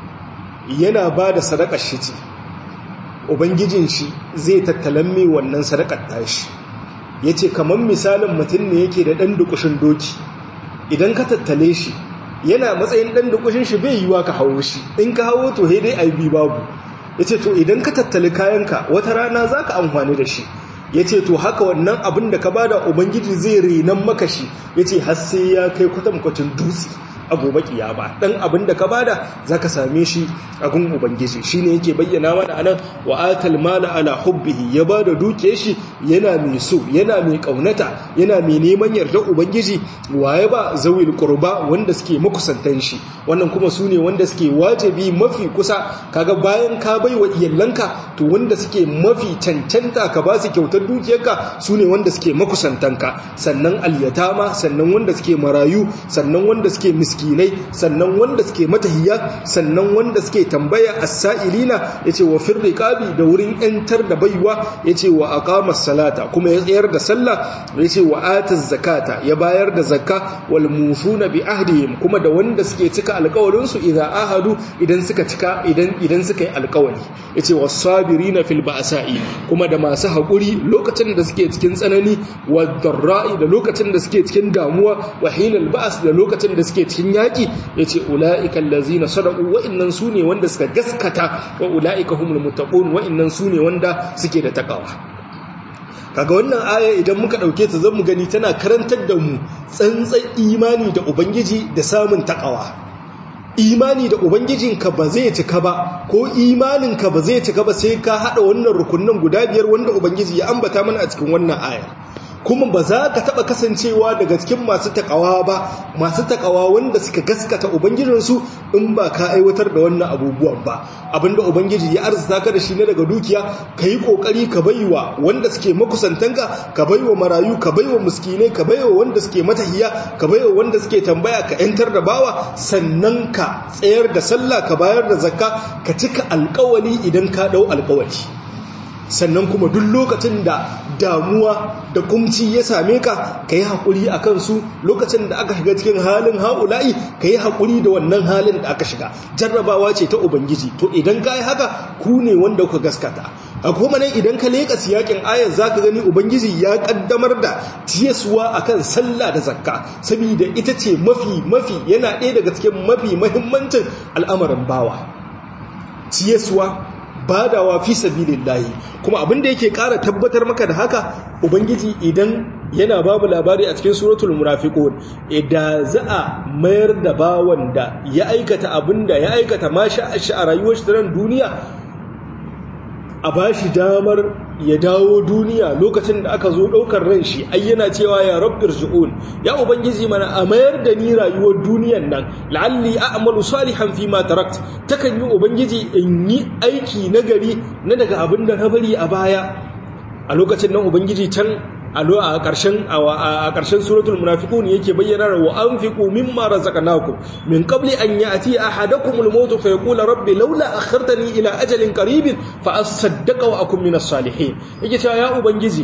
Speaker 1: yana bada sadakar shi ce ubangijin shi zai tattalan mai wannan sadakar tashi ya ce kamar misalin mutum ne yake da ɗan dukushin doki idan ka tattale shi yana matsayin ɗan dukushin shi bai yiwa ka hawo shi in ka hawo to dai aibi babu ya ce to idan ka tattali kayanka wata rana za ka amfani da shi ya ce to haka wannan abin da ka bada ubangiji zai renan maka shi ya ce har sai ya kai kwatankwacin dutse a gobe kiyama dan abin da ka bada zaka same shi a gun ubangiji shine yake bayyana mana anan wa atal mala ala hubbihi ya bada dukiyar shi yana mai so yana mai kaunata yana mai neman yarda ubangiji waye ba zawil qurba wanda suke makusantan shi wannan kuma sune wanda suke wajibi mafi kusa kaga bayan ka baiwa iyalanka to wanda suke mafi cancanta ka ba su kyautar dukiyarka sune wanda suke makusantanka sannan alyatama sannan wanda suke marayu sannan wanda suke miskinai sannan wanda suke matahiya sannan wanda suke tambaya as-sa'ilina yace wa firriqabi da wurin yantar da baiwa yace wa aqamas salata kuma ya tsayar da sallah yace wa ataz zakata ya bayar da zakka wal mufuna bi ahdihim kuma da wanda suke cika alƙawarin su idan ahadu idan suka cika idan suka yi alƙawari yace was-sabirina fil ba'sa'i kuma da masu haƙuri lokacin da suke cikin tsanani wad-darra'i da lokacin da suke cikin damuwa wa hinal ba's da lokacin da suke cikin yaki yace ulaiikal ladzina sadaqu wa innan sune wanda suka gaskata wa ulaiika humul muttaqun wa innan sune wanda suke da takawa kaga wannan aya idan muka dauke ta zan mu gani tana karantar da mu tsantsan imani da ubangiji da samun takawa imani da ubangijinka ba zai cika ba ko imaninka ba zai cika ba sai ka hada wannan rukunin guda biyar wanda ubangiji ya ambata mana a cikin wannan aya kuma ba za ka taɓa kasancewa daga cikin masu takawa ba masu takawa wanda suka gaskata ubangijinsu in ba ka aiwatar da wannan abubuwan ba abinda ubangiji ya arzuta ka da shi ne daga dukiya ka yi ƙoƙari ka baiwa wanda suke makusantanka ka baiwa marayu ka baiwa miskinai ka baiwa wanda suke matahiya ka baiwa wanda suke tambaya ka yantar da bawa sannan ka tsayar da sallah ka bayar da zakka ka cika alƙawari idan ka ɗau alƙawari sannan kuma duk lokacin da damuwa da kumci ya same ka yi haƙuri a kansu. Lokacin da aka shiga cikin halin haula'i ka yi haƙuri da wannan halin da aka shiga, jarrabawa ce ta ubangiji. To idan ka yi haka, ku ne wanda kuka gaskata. A kuma nan idan ka leƙa siyakin ayar za ka gani ubangiji ya ƙaddamar da ciyaswa akan sallah da zakka, saboda ita ce mafi yana ɗaya daga cikin mafi mahimmancin al'amarin bawa. Ciyaswa, badawa fi sabilillahi. Kuma abin da yake ƙara tabbatar maka da haka, ubangiji idan yana babu labari a cikin suratul munafiqun, idan za a mayar da bawan da ya aikata abin da ya aikata ma shi a rayuwar shi ta duniya, a ba shi damar ya dawo duniya lokacin da aka zo ɗaukar ran shi, ai yana cewa ya rabbir ji'un, ya ubangiji mana a mayar da ni rayuwar duniyan nan, la'alli a'malu salihan fi ma tarakt, takan yi ubangiji in yi aiki nagari na daga abin da na bari a baya. A lokacin nan ubangiji can a ƙarshen suratul munafiqun yake bayyana wa anfiqu mimma razaqnakum min qabli an ya'ti ahadakumul maut fa yaqulu rabbi laula akhartani ila ajalin qaribin fa asaddaqa wa akun minas salihin. Yake cewa ya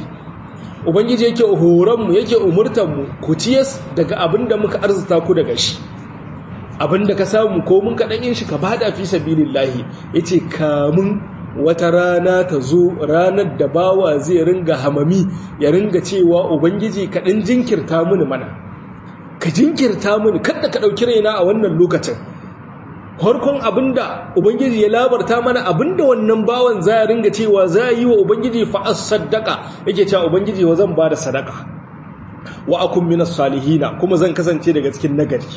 Speaker 1: ubangiji yake horon mu, yake umurtan mu ku ciyas daga abinda muka arzuta ku daga shi, abinda ka samu ko mun kadan yin shi ka bada fi sabilillahi. Yace kamun wata rana ta zo, ranar da bawa zai ringa hamami, ya ringa cewa ubangiji ka ɗan jinkirta mini mana, ka jinkirta mini, kada ka ɗauki raina a wannan lokacin. Harkon abinda ubangiji ya labarta mana, abinda wannan bawan za ya ringa cewa za yi wa ubangiji fa'as saddaka, yake cewa ubangiji wa zan ba da sadaka, wa akun minas salihina, kuma zan kasance daga cikin nagari.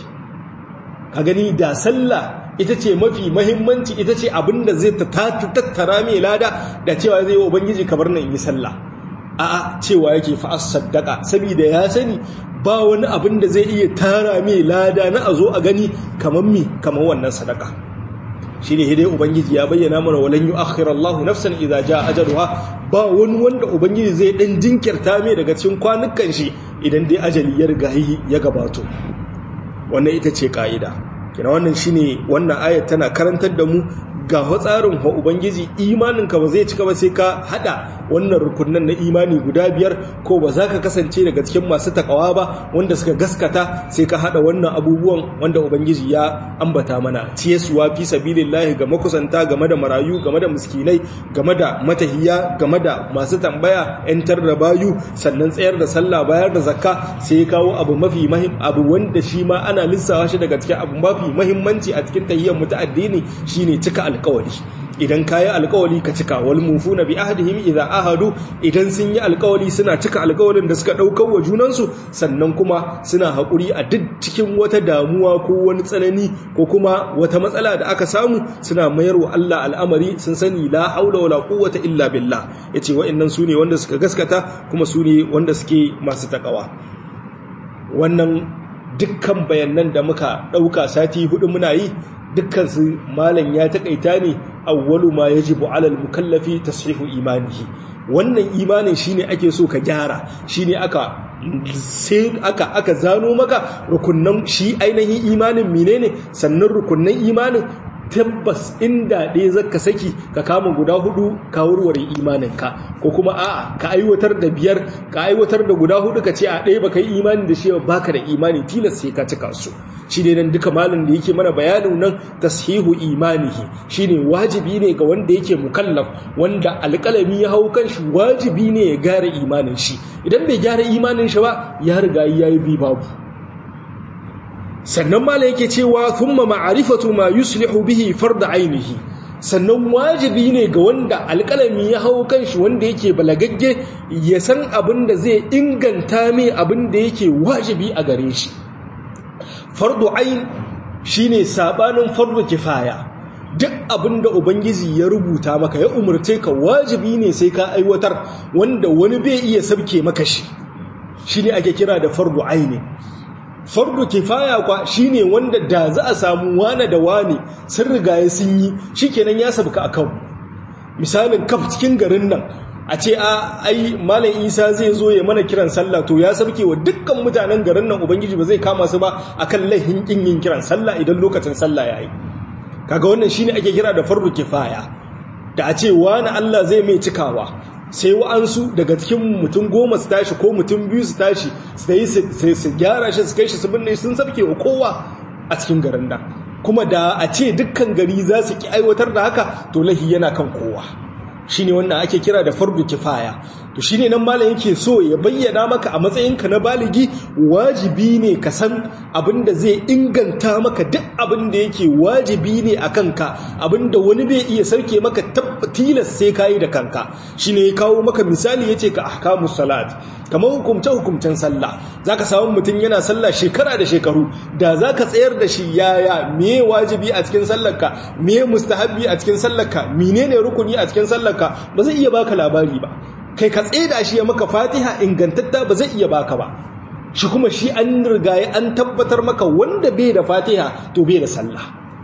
Speaker 1: Ka gani da sallah ita ce mafi mahimmanci, ita ce abinda zai tattara mai lada, da cewa zai yi ubangiji kamar na in yi sallah. A'a, cewa yake fa'as saddaka, saboda ya sani ba wani abin da zai iya tara mai lada na a zo a gani kamar wannan sadaka. Shi ne dai ubangiji ya bayyana mana walan yu'akhkhira Allahu nafsan idza jaa ajaluha, ba wani wanda ubangiji zai dan jinkirta mai daga cikin kwanukan shi idan dai ajali ya riga ya gabato. Wannan ita ce ka'ida. Kina wannan shine wannan ayat tana karantar da mu ga tsarin fa ubangiji, imaninka ba zai cika ba sai ka hada wannan rukunan na imani guda biyar, ko ba za ka kasance daga cikin masu takawa ba wanda suka gaskata sai ka hada wannan abubuwan wanda ubangiji ya ambata mana. Ciyaswa fi sabilillahi ga makusanta, game da marayu, game da miskinai, game da matahiya, game da masu tambaya, yantar da bayu, sannan tsayar da sallah, bayar da zakka, sai ya kawo abu mafi abu wanda shi ma ana lissawa shi daga cikin abu mafi muhimmanci a cikin tahiyyar mu ta addini, shine cika alƙawari. Idan ka yi alƙawari ka cika, wal mufuna bi ahdihim idza ahadu, idan sun yi alƙawari suna cika alƙawarin da suka ɗaukar wa junansu, sannan kuma suna haƙuri a duk cikin wata damuwa ko wani tsanani ko kuma wata matsala da aka samu, suna mayar wa Allah al'amari, sun sani la haula wala quwwata illa billah. Yace wa'annan sune wanda suka gaskata, kuma sune wanda suke masu takawa. Wannan dukkan bayanan da muka ɗauka sati hudu muna yi, dukkansu malam ya takaita ne awwalu ma yajibu alal mukallafi tashihu imanihi. Wannan imanin shine ake so ka gyara, shine aka zano maka rukunnan shi ainihin imanin menene, sannan rukunnan imanin tabbas inda ɗaya zaka saki ka kama guda hudu ka warware imaninka, ko kuma a'a ka aiwatar da biyar, ka aiwatar da guda hudu ka ce a ɗaya baka yi imani da shi baka da imani, tilas sai ka cika su. Shi ne nan duka malin da yake mana bayanin nan tashihu imanihi, shine wajibi ne ga wanda yake mukallaf, wanda alƙalami ya hau kan shi, wajibi ne ya gyara imanin shi. Idan bai gyara imanin shi ba, ya riga yayi bi babu. Sannan mala yake cewa thumma ma'rifatu ma yuslihu bihi fard ainihi, sannan wajibi ne ga wanda alƙalami ya hau kanshi, wanda yake balagagge, ya san abin da zai inganta mai abin da yake wajibi a gare shi. Fardu ain shine sabanin fardu kifaya. Duk abin da ubangiji ya rubuta maka, ya umurce ka, wajibi ne sai ka aiwatar, wanda wani bai iya sabke maka shi, shine ake kira da fardu aini. Fardu kifaya kwa shine wanda da za a samu wane da wane sun riga sun yi, shikenan ya sabka akan. Misalin kaf cikin garin nan a ce ai malam Isa zai zo ya mana kiran sallah, to ya sabke wa dukkan mutanen garin nan, ubangiji ba zai kama su ba akan laihin kin yin kiran sallah idan lokacin sallah yayi. Kaga wannan shine ake kira da fardu kifaya. da a ce wani Allah zai mai cikawa sai wa'ansu daga cikin mutum 10 su tashi ko mutum 2 su tashi sai su gyara shi su kai shi su binne sun sabke wa kowa a cikin garin nan kuma da a ce dukkan gari za su ki aiwatar da haka to lahi yana kan kowa shine wannan ake kira da fardu kifaya to shine nan malam yake so ya bayyana maka a matsayinka na baligi wajibi ne ka san abinda zai inganta maka duk abinda yake wajibi ne a kanka abinda wani bai iya sarke maka tilas sai kayi da kanka shine ya kawo maka misali yace ka ahkamus salat kamar hukumcen sallah zaka samu mutum yana sallah shekara da shekaru da zaka tsayar da shi yaya me wajibi a cikin sallarka me mustahabi a cikin sallarka menene rukuni a cikin sallarka ba zai iya baka labari ba kai ka tseda shi ya maka fatiha ingantatta ba zai iya baka ba shi kuma shi an rigaye an tabbatar maka wanda bai da fatiha to bai da sallah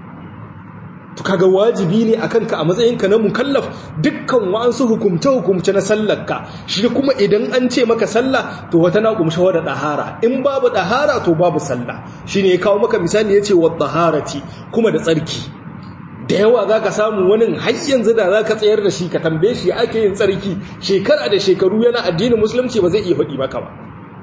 Speaker 1: to kaga wajibi ne akan ka a matsayinka na mukallaf dukkan wa'ansu hukumce na sallarka shi kuma idan an ce maka sallah to wata na kumshe da dahara in babu dahara to babu sallah shine ya kawo maka misali yace wa daharati kuma da tsarki da yawa za ka samu wani har yanzu da za ka tsayar da shi ka tambaye shi ake yin tsarki shekara da shekaru yana addinin musulunci ba zai iya faɗi maka ba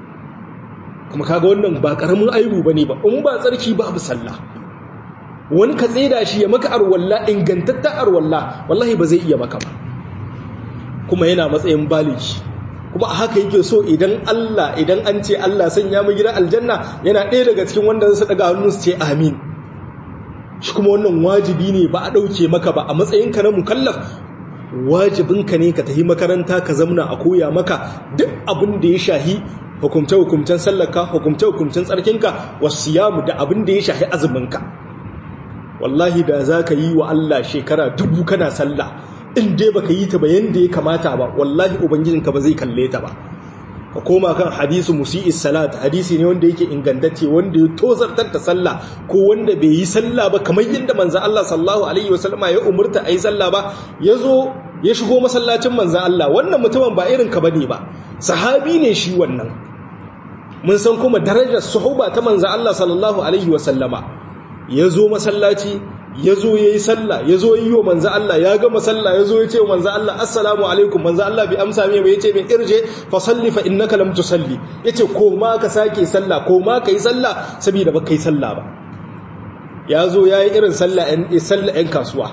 Speaker 1: kuma kaga wannan ba ƙaramin aibu ba ne ba in ba tsarki babu sallah wani ka tseda shi ya maka arwalla ingantatta arwalla wallahi ba zai iya maka ba kuma yana matsayin baligi kuma a haka yake so idan an ce Allah sanya mu gidan aljanna yana ɗaya daga cikin wanda su daga hannu su ce amin shi kuma wannan wajibi ne ba a ɗauke maka ba a matsayinka na mukallaf wajibinka ne ka tafi makaranta ka zamna a koya maka duk abin da ya shahi hukumce-hukumcen sallarka hukumce-hukumcen tsarkinka wasu yamu da abin da ya shahi azuminka wallahi da za ka yi wa Allah shekara 1000 kana sallah in dai baka yi ta ba yanda ya kamata ba wallahi ubangijinka ba zai kalle ta ba ka koma kan hadisu musi'is salat hadisi ne wanda yake ingantacce wanda ya tozartar da sallah ko wanda bai yi sallah ba kamar yadda manzo Allah sallallahu alaihi wasallama ya umurta ayi sallah ba yazo ya shigo masallacin manzo Allah wannan mutumin ba irin ka bane ba sahabi ne shi wannan mun san kuma darajar suhuba ta manzo Allah sallallahu alaihi wasallama yazo masallaci yazo yayi sallah yazo yi wa manzo Allah ya ga masalla yazo yace wa manzo Allah assalamu alaikum manzo Allah bai amsa me ba yace mai irje fa salli fa innaka lam tusalli yace ko ma ka sake sallah ko ma kai sallah saboda ba kai sallah ba yazo yayi irin sallah ɗan kasuwa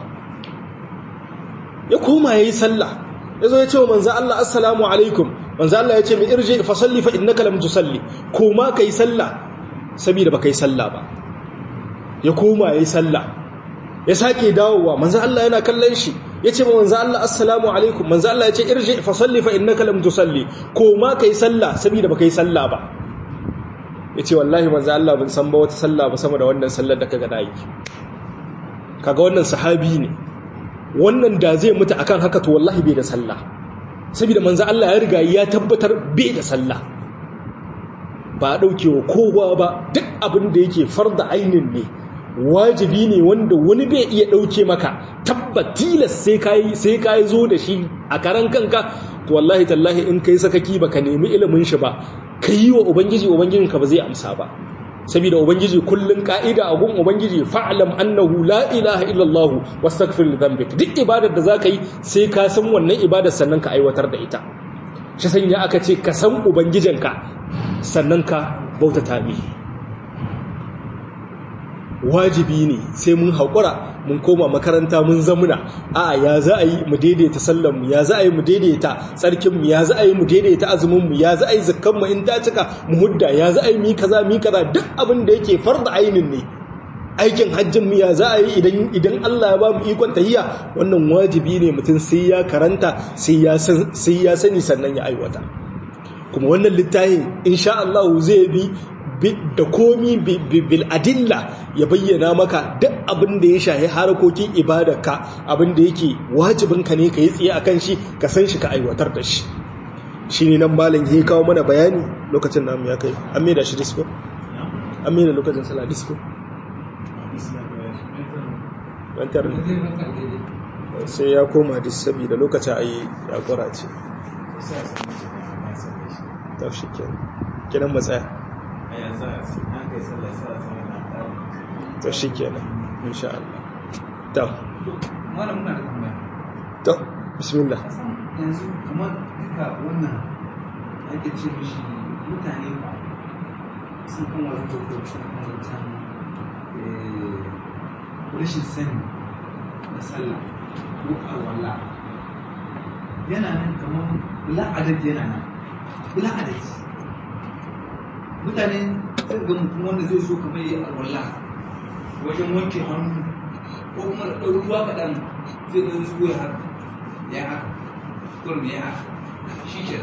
Speaker 1: ya koma yayi sallah yazo yace wa manzo Allah assalamu alaikum manzo Allah yace mai irje fa salli fa innaka lam tusalli ko ma kai sallah saboda ba kai sallah ba ya koma yayi sallah ya sake dawowa manzo Allah yana kallon shi yace ba manzo Allah assalamu alaikum manzo Allah yace irji fa salli fa innaka lam tusalli ko ma kai sallah saboda baka yi sallah ba yace wallahi manzo Allah ban san ba wata sallah ba sama da wannan sallar da kaga nayi kaga wannan sahabi ne wannan da zai mutu akan haka to wallahi bai da sallah saboda manzo Allah ya riga ya tabbatar bai da sallah ba daukewa kowa ba duk abin da yake farda ainin ne wajibi ne wanda wani bai iya ɗauke maka tabbatilas sai ka zo da shi a karan kanka to wallahi tallahi in kai sakaki ba ka nemi ilimin shi ba ka yi wa ubangijinka ba zai amsa ba saboda ubangiji kullun ka'ida a gun ubangiji fa'lam annahu la ilaha illallah wastaghfir li dhanbik duk ibadar da zaka yi sai ka san wannan ibadar sannan ka aiwatar da ita shi sanya aka ce ka san ubangijinka sannan ka bautata mishi wajibi ne sai mun haƙura mun koma makaranta mun zamuna a ya za a yi mu daidaita sallanmu ya za a yi mu daidaita tsarkinmu ya za a yi mu daidaita azuminmu ya za a yi zakkanmu in ta cika mu hudda ya za a yi mi kaza duk abin da yake farda ainin ne aikin hajjinmu ya za a yi idan Allah ya ba mu ikon tahiyya wannan wajibi ne mutum sai ya karanta sai ya sani sannan ya aiwata kuma wannan littafin insha Allah zai bi da komi bil adilla ya bayyana maka duk abin da ya shahi harakokin ibadarka abin da yake wajibinka ne ka yi tsaye akan shi ka san shi ka aiwatar da shi shine nan malam ya kawo mana bayani lokacin namu ya kai an mai da shi disco an mai da lokacin sallah disco sai ya koma dis saboda lokacin ayi ya kurace tafi kenan matsaya to shi kenan insha Allah ta
Speaker 2: malam muna da tambaya
Speaker 1: to bismillah.
Speaker 2: Yanzu kamar duka wannan ake ce mishi mutane ba sun kan wani kokocin wancan rashin sani na sallah ko alwala yana nan kamar bila adadi yana nan bila adadi mutane sai ga mutum wanda zai so kamar yi alwala wajen wanke hannu ko kuma da ɗau ruwa kaɗan zai ɗan zuwa ya haka ya haka kurmi ya haka shi ke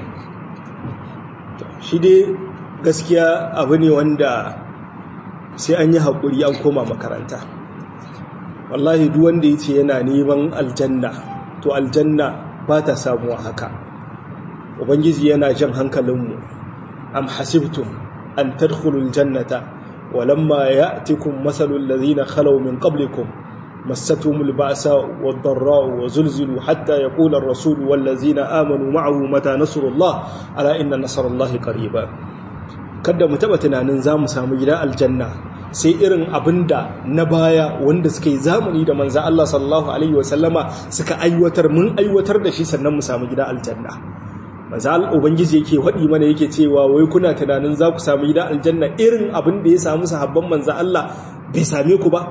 Speaker 1: shi dai gaskiya abu ne wanda sai an yi haƙuri an koma makaranta. Wallahi duk wanda ya ce yana neman aljanna to aljanna ba ta samuwa haka. Ubangiji yana jan hankalinmu, am hasibtum an tadkhulul jannata walamma ya'tikum masalul ladhina khalaw min qablikum massatuhumul ba'sa wad-dharra'u wa zulzilu hatta yaqula ar-rasulu wal ladzina amanu ma'ahu mata nasrullah ala inna nasrallahi qariba. Kada mu taba tunanin zamu samu gida aljanna sai irin abinda na baya wanda suka yi zamani da manzo Allah sallallahu alaihi wasallama suka aiwatar, mun aiwatar da shi sannan mu samu gida aljanna. Manzo Allah ubangiji yake wadi mana yake cewa wai kuna tunanin za ku samu gida aljanna irin abin da ya samu sahabban manzo Allah bai same ku ba.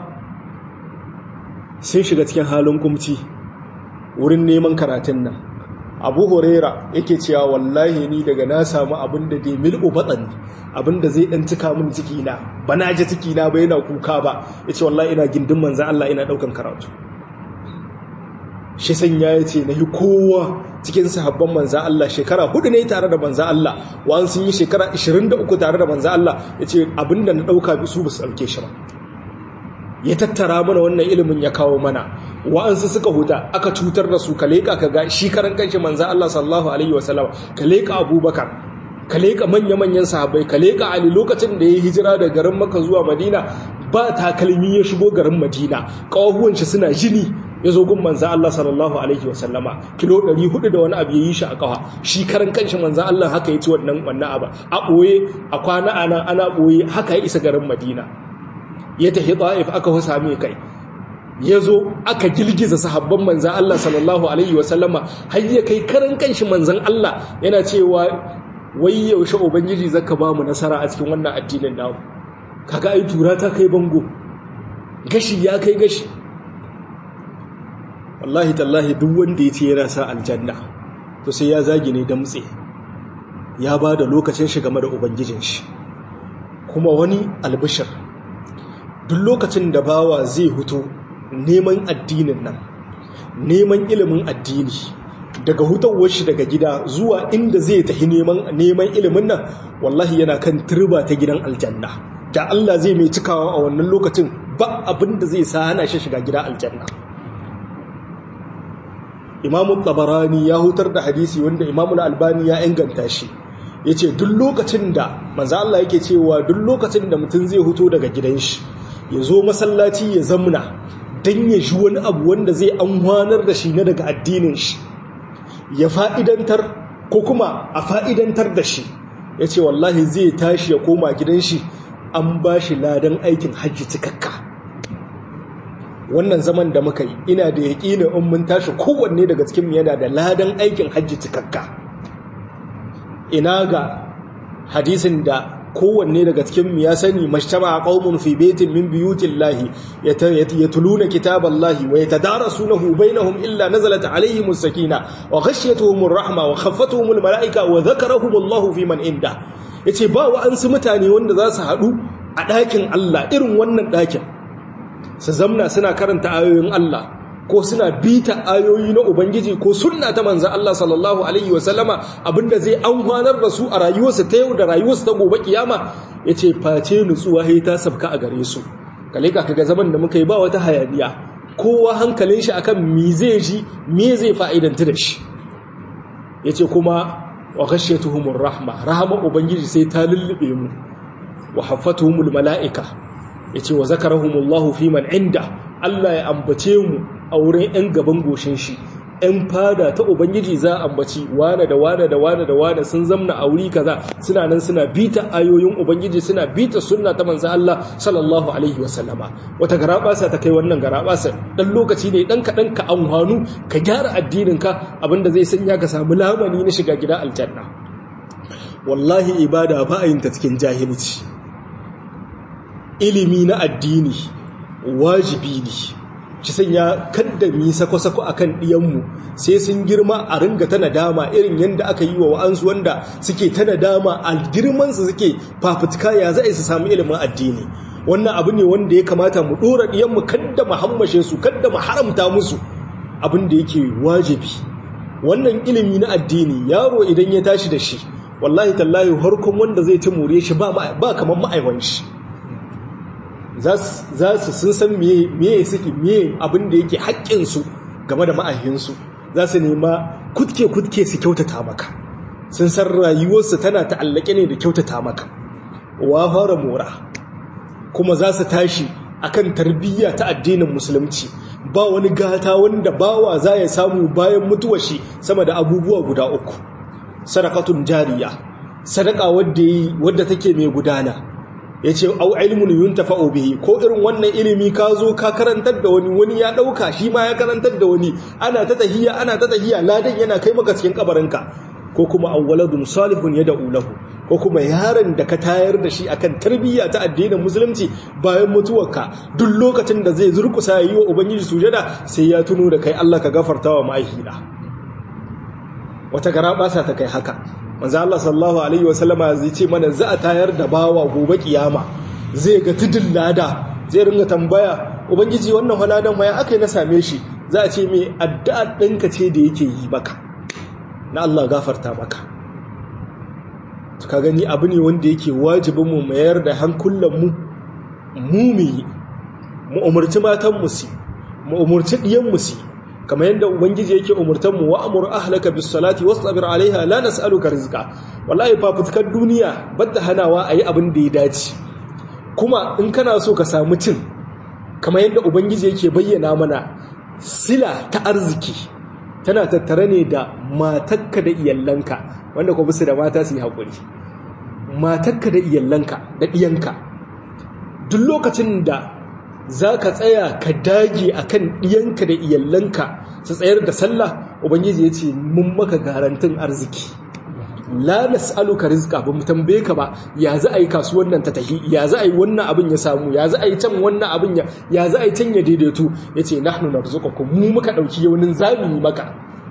Speaker 1: Sun shiga cikin halin kumci wurin neman karatun nan. Abu Huraira yake cewa wallahi ni daga na samu abin da dai mil'u batsani, abin da zai dan cika min ciki na ba na ji ciki na ba yana kuka ba, yace wallahi ina gindin manzo Allah ina daukan karatu. Shi sanya yace nayi kowa cikin sahabban manzo Allah shekara 4 ne tare da manzo Allah, wa'an sun yi shekara 23 tare da manzo Allah, yace abinda na dauka su ba su dauke shi ba. Ya tattara mana wannan ilimin ya kawo mana, wa'ansu suka huta aka cutar da su, ka leƙa ka ga shi karan kanshi manzo Allah sallallahu alaihi wasallam, ka leƙa Abubakar, ka leƙa manya-manyan sahabbai, ka leƙa Ali lokacin da ya hijira daga garin Makka zuwa Madina ba takalmi ya shigo garin Madina, kawahuwan shi suna jini, ya zo gun manzo Allah sallallahu alaihi wasallama, kilo 400 da wani abu yayi shi a kawa, shi karan kanshi manzo Allah haka ya ci wannan abu a boye, a kwana ana boye, haka ya isa garin Madina. Ya tafi Taif aka wasa mai kai, ya zo aka girgiza sahabban manzan Allah sallallahu alaihi wasallama, har ya kai karan kanshi manzan Allah yana cewa wai yaushe ubangiji zaka ba mu nasara a cikin wannan addinin namu. Kaga ai tura ta kai bango, gashi ya kai gashi. Wallahi tallahi duk wanda ya ce yana sa aljanna to sai ya zagi ne damtse, ya ba da lokacin shi game da ubangijin shi. Kuma wani albishir, duk lokacin da bawa zai huto neman addinin nan, neman ilimin addini, daga hutawar shi daga gida zuwa inda zai tafi neman ilimin nan, wallahi yana kan turba ta gidan aljanna, da Allah zai mai cikawa a wannan lokacin ba abin da zai sa hana shi shiga gida aljanna. Imamu Tabarani ya hutar da hadisi wanda Imamu Albani ya inganta shi, ya ce duk lokacin da manzo Allah yake cewa duk lokacin da mutum zai huto daga gidan shi ya zo masallaci ya zamna don ya ji wani abu wanda zai amfanar da shi na daga addinin shi, ya fa'idantar ko kuma a fa'idantar da shi, ya ce wallahi zai tashi ya koma gidan shi an ba shi ladan aikin hajji cikakka. Wannan zaman da muka yi ina da yaƙinin in mun tashi kowanne daga cikin yana da ladan aikin hajji cikakka. Ina ga hadisin da kowanne daga cikin mu ya sani, mashtama qaumun fi baitin min buyutillahi yatluna kitaballahi wa yatadarasunahu bainahum illa nazalat alaihim as-sakina wa ghashiyatuhum ar-rahma wa khaffatuhum al-malaika wa dhakarahum Allahu fi man inda. Yace ba wa'ansu mutane wanda za su hadu a ɗakin Allah, irin wannan ɗakin su zamna suna karanta ayoyin Allah ko suna bita ayoyi na Ubangiji ko sunna ta manzan Allah sallallahu alaihi wasallama, abinda zai amfanar da su a rayuwarsu ta yau da rayuwarsu ta gobe kiyama, yace face nutsuwa sai ta sabka a gare su. Kale ka kaga zaman da muka yi ba wata hayaniya, kowa hankalin shi akan me zai ji, me zai fa'idanta da shi. Yace kuma wa ghashiyatuhumur rahma, rahama Ubangiji sai ta lullube mu, wa haffatuhumul mala'ika, yace wa zakarahumullahu fi man inda, Allah ya ambace mu a wurin ‘yan gaban goshin shi, 'yan fada ta ubangiji za a ambaci wane da wane da wane da wane sun zamna a wuri kaza suna nan suna bita ayoyin ubangiji suna bita sunna ta manzo Allah sallallahu alaihi wasallama. Wata garabasa ta kai wannan garabasa, dan lokaci ne dan kadan ka amfanu ka gyara addinin ka, abinda zai sanya ka samu lamani na shiga gida aljanna. Wallahi ibada ba a yin ta cikin jahilci. Ilimi na addini wajibi ne, shi sanya kadda mi sako-sako akan ɗiyanmu sai sun girma a ringa ta nadama irin yadda aka yi wa wa'ansu wanda suke ta nadama a girmansu suke fafutuka ya za su samu ilimin addini. Wannan abu ne wanda ya kamata mu ɗora ɗiyanmu kadda mu hammashe su, kadda mu haramta musu abin da yake wajibi. Wannan ilimi na addini yaro idan ya tashi da shi, wallahi tallahi harkon wanda zai ci more shi ba kamar ma'aiwan shi. za su sun san meye suke meye abin da yake haƙƙinsu game da ma'ahinsu, za su nema kutke su kyautata maka, sun san rayuwarsu tana ta'allake ne da kyautata maka wa fara mora, kuma za su tashi akan tarbiyya ta addinin musulunci. Ba wani gata wanda bawa za ya samu bayan mutuwar shi sama da abubuwa guda 3: sadaqatun jariya, sadaka wadda take mai gudana, ya ce au ilmun yuntafa'u bihi, ko irin wannan ilimi ka zo ka karantar da wani ya dauka shi ma ya karantar da wani, ana ta tahiyya ladan yana kai maka cikin kabarinka. Ko kuma awwaladun salihun yad'u lahu, ko kuma yaron da ka tayar da shi akan tarbiyya ta addinin musulunci bayan mutuwarka, duk lokacin da zai zurkusa yi wa ubangiji sujada sai ya tuno da kai, Allah ka gafarta wa ma'aihina. Wata garabasa ta kai haka, manzo Allah sallallahu alaihi wasallama zai ce mana za a tayar da bawa gobe kiyama, zai ga tudun lada, zai ringa tambaya ubangiji wannan haladan mai akai na same shi, za a ce mai addu'a ɗinka ce da yake yi maka na Allah gafarta maka. to ka gani abu ne wanda yake wajibin mu mayar da hankulan mu umurci matan mu umurci diyan mu kamar yadda ubangiji yake umurtan mu wa amur ahlaka bis salati wasbir alaiha la nas'aluka rizqa. wallahi fafutukar duniya bada hanawa ayi abin da ya dace, kuma in kana so ka samu cin, kamar yadda ubangiji yake bayyana mana, sila ta arziki tana tattare ne da matakka da iyallanka, wanda ko bisu da mata su yi hakuri. Matakka da iyallanka da diyanka, duk lokacin da za ka tsaya ka dage a kan ɗiyanka da iyallanka su tsayar da sallah, ubangiji ya ce mun maka garantin arziki. La nas'aluka rizqa, ba mu tambaye ka ba ya za a yi kasuwan nan ta tahi, ya za a yi wannan abin ya samu, ya za a yi can wannan abin ya za a yi can ya daidaito. Ya ce nahnu narzuqukum, mu muka ɗauki yaunin zamini maka.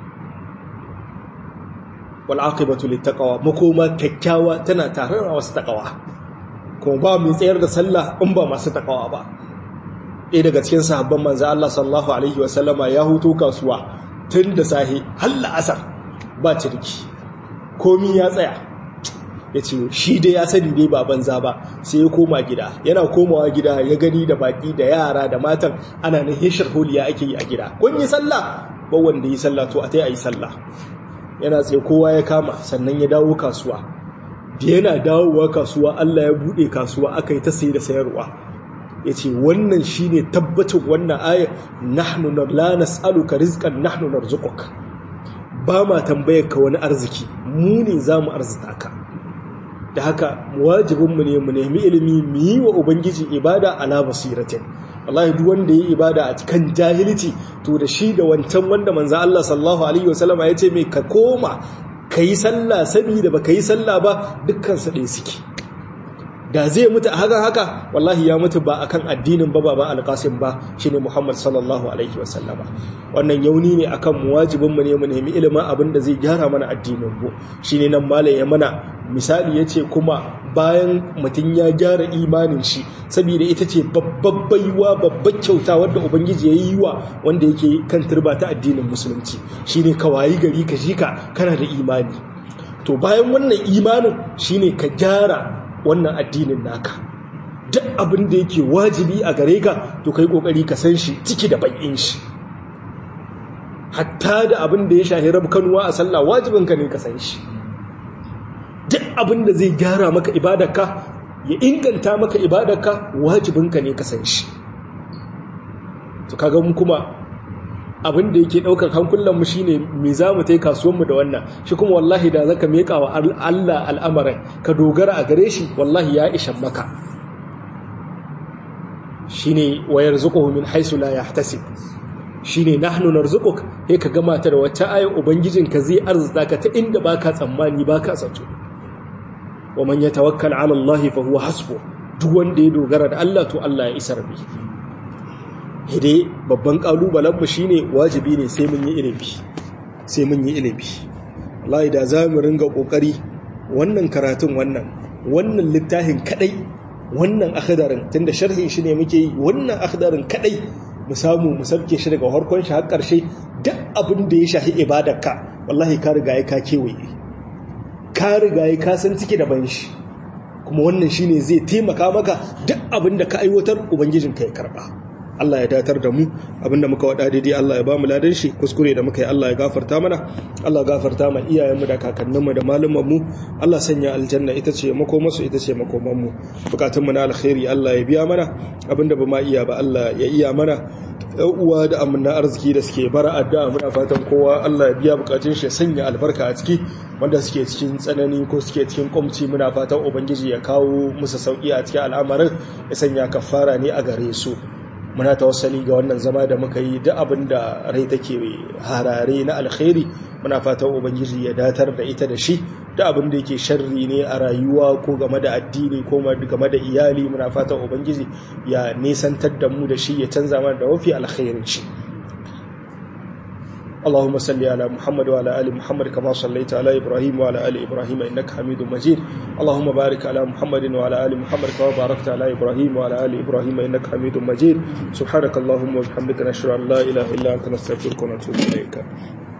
Speaker 1: wal aqibatu littaqwa, makoma kyakkyawa tana tare da wasu taqwa, kuma ba mu tsayar da sallah in ba masu taqwa ba. ɗaya daga cikin sahabban manzo Allah sallallahu alaihi wasallama ya huto kasuwa tun da sahi har la'asar ba cirki, komi ya tsaya. ya ce shi dai ya sani dai ba banza ba, sai ya koma gida. Yana komawa gida ya gani da baki da yara da matan ana na hishar holiya ake yi a gida. Kun yi sallah? Ba wanda yi sallah, to a ta yi sallah. Yana tsaye kowa ya kama, sannan ya dawo kasuwa. Da yana dawowa kasuwa, Allah ya buɗe kasuwa, aka yi ta sayi da sayarwa. Ya ce wannan shi ne tabbacin wannan ayar, nahnu la nas'aluka rizqan nahnu narzuquka. Ba ma tambayar ka wani arziki, mu ne za mu arzita ka. Da haka wajibinmu ne mu nemi ilimi, mu yi wa Ubangiji ibada ala basiratin. Wallahi duk wanda yi ibada a cikin jahilci, to da shi da wancan wanda manzo Allah sallallahu alaihi wasallam ya ce mai ka koma kai sallah saboda baka yi sallah ba, dukkan su ɗaya suke. Da zai mutu a haka wallahi ya mutu ba akan addinin ba alqasim ba, shine Muhammad sallallahu alaihi wasallama. Wannan yauni ne akan mu, wajibin mu ne mu nemi ilimin abin da zai gyara mana addinin mu. Shine nan malai ya mana misali, yace kuma bayan mutun ya gyara imanin shi, saboda ita ce babbar baiwa, babbar kyauta wanda ubangiji ya yi wa wanda yake kan turba ta addinin musulunci, shine ka wayi gari ka jika kana da imani. To bayan wannan imanin shine ka gyara wannan addinin naka. Duk abin da yake wajibi a gare ka, to kai kokari ka san shi ciki da bakin shi. Hatta da abin da ya shahi rabkanuwa a sallah, wajibin ka ne ka san shi. Duk abin da zai gyara maka ibadarka, ya inganta maka ibadarka, wajibin ka ne ka san shi. To kaga mu kuma abin da yake daukar hankulan mu shine me zamu tai kasuwan mu da wannan shi kuma wallahi da zaka meka wa Allah al'amarin ka dogara a gare shi wallahi ya isha maka shine wayarzuquhu min haythu la yahtasib shine nahnu narzuquk sai ka gama ta da wata ayar ubangijinka zai arzuta ka ta inda baka tsammani baka zato wa man yatawakkal ala Allah fa huwa hasbuh duk wanda ya dogara da Allah to Allah ya isar bi hide babban kalubalen mu shine wajibi ne sai mun yi ilimi wallahi da zamu ringa kokari wannan karatun wannan littafin kadai wannan akhdarin tunda sharhin shi ne muke yi wannan akhdarin kadai mu samu mu sabke shi daga harkon shi har karshe duk abin da ya shahi ibadarka wallahi ka riga ka kewaye ka riga ka san cike da ban shi kuma wannan shine zai taimaka maka duk abin da ka aiwatar ubangijinka ya karba Allah ya datar da mu abinda muka wada daidai Allah ya ba mu ladan shi kuskure da muka yi Allah ya gafarta mana Allah ya gafarta ma iyayenmu da kakanninmu da malumanmu Allah sanya aljanna ita ce makomarsu ita ce makomanmu bukatunmu na alkhairi Allah ya biya mana abinda ba ma iya ba Allah ya iya mana uwa da amina arziki da suke bara addu'a muna fatan kowa Allah ya biya bukatun shi ya sanya albarka a ciki wanda suke cikin tsanani ko suke cikin kwamci muna fatan ubangiji ya kawo musu sauki a cikin al'amarin ya sanya kafara ne a gare su muna tawassali ga wannan zama da muka yi duk abin da rai take harare na alkhairi muna fatan ubangiji ya datar da ita da shi duk abin da yake sharri ne a rayuwa ko game da addini ko game da iyali muna fatan ubangiji ya nisantar da mu da shi ya canza mana da wafi alkhairin shi اللهم صل على محمد وعلى آل محمد كما صليت على إبراهيم وعلى آل إبراهيم إنك حميد مجيد اللهم بارك على محمد وعلى آل محمد كما باركت على إبراهيم وعلى آل إبراهيم إنك حميد مجيد سبحانك اللهم وبحمدك نشهد أن لا إله إلا أنت نستغفرك ونتوب إليك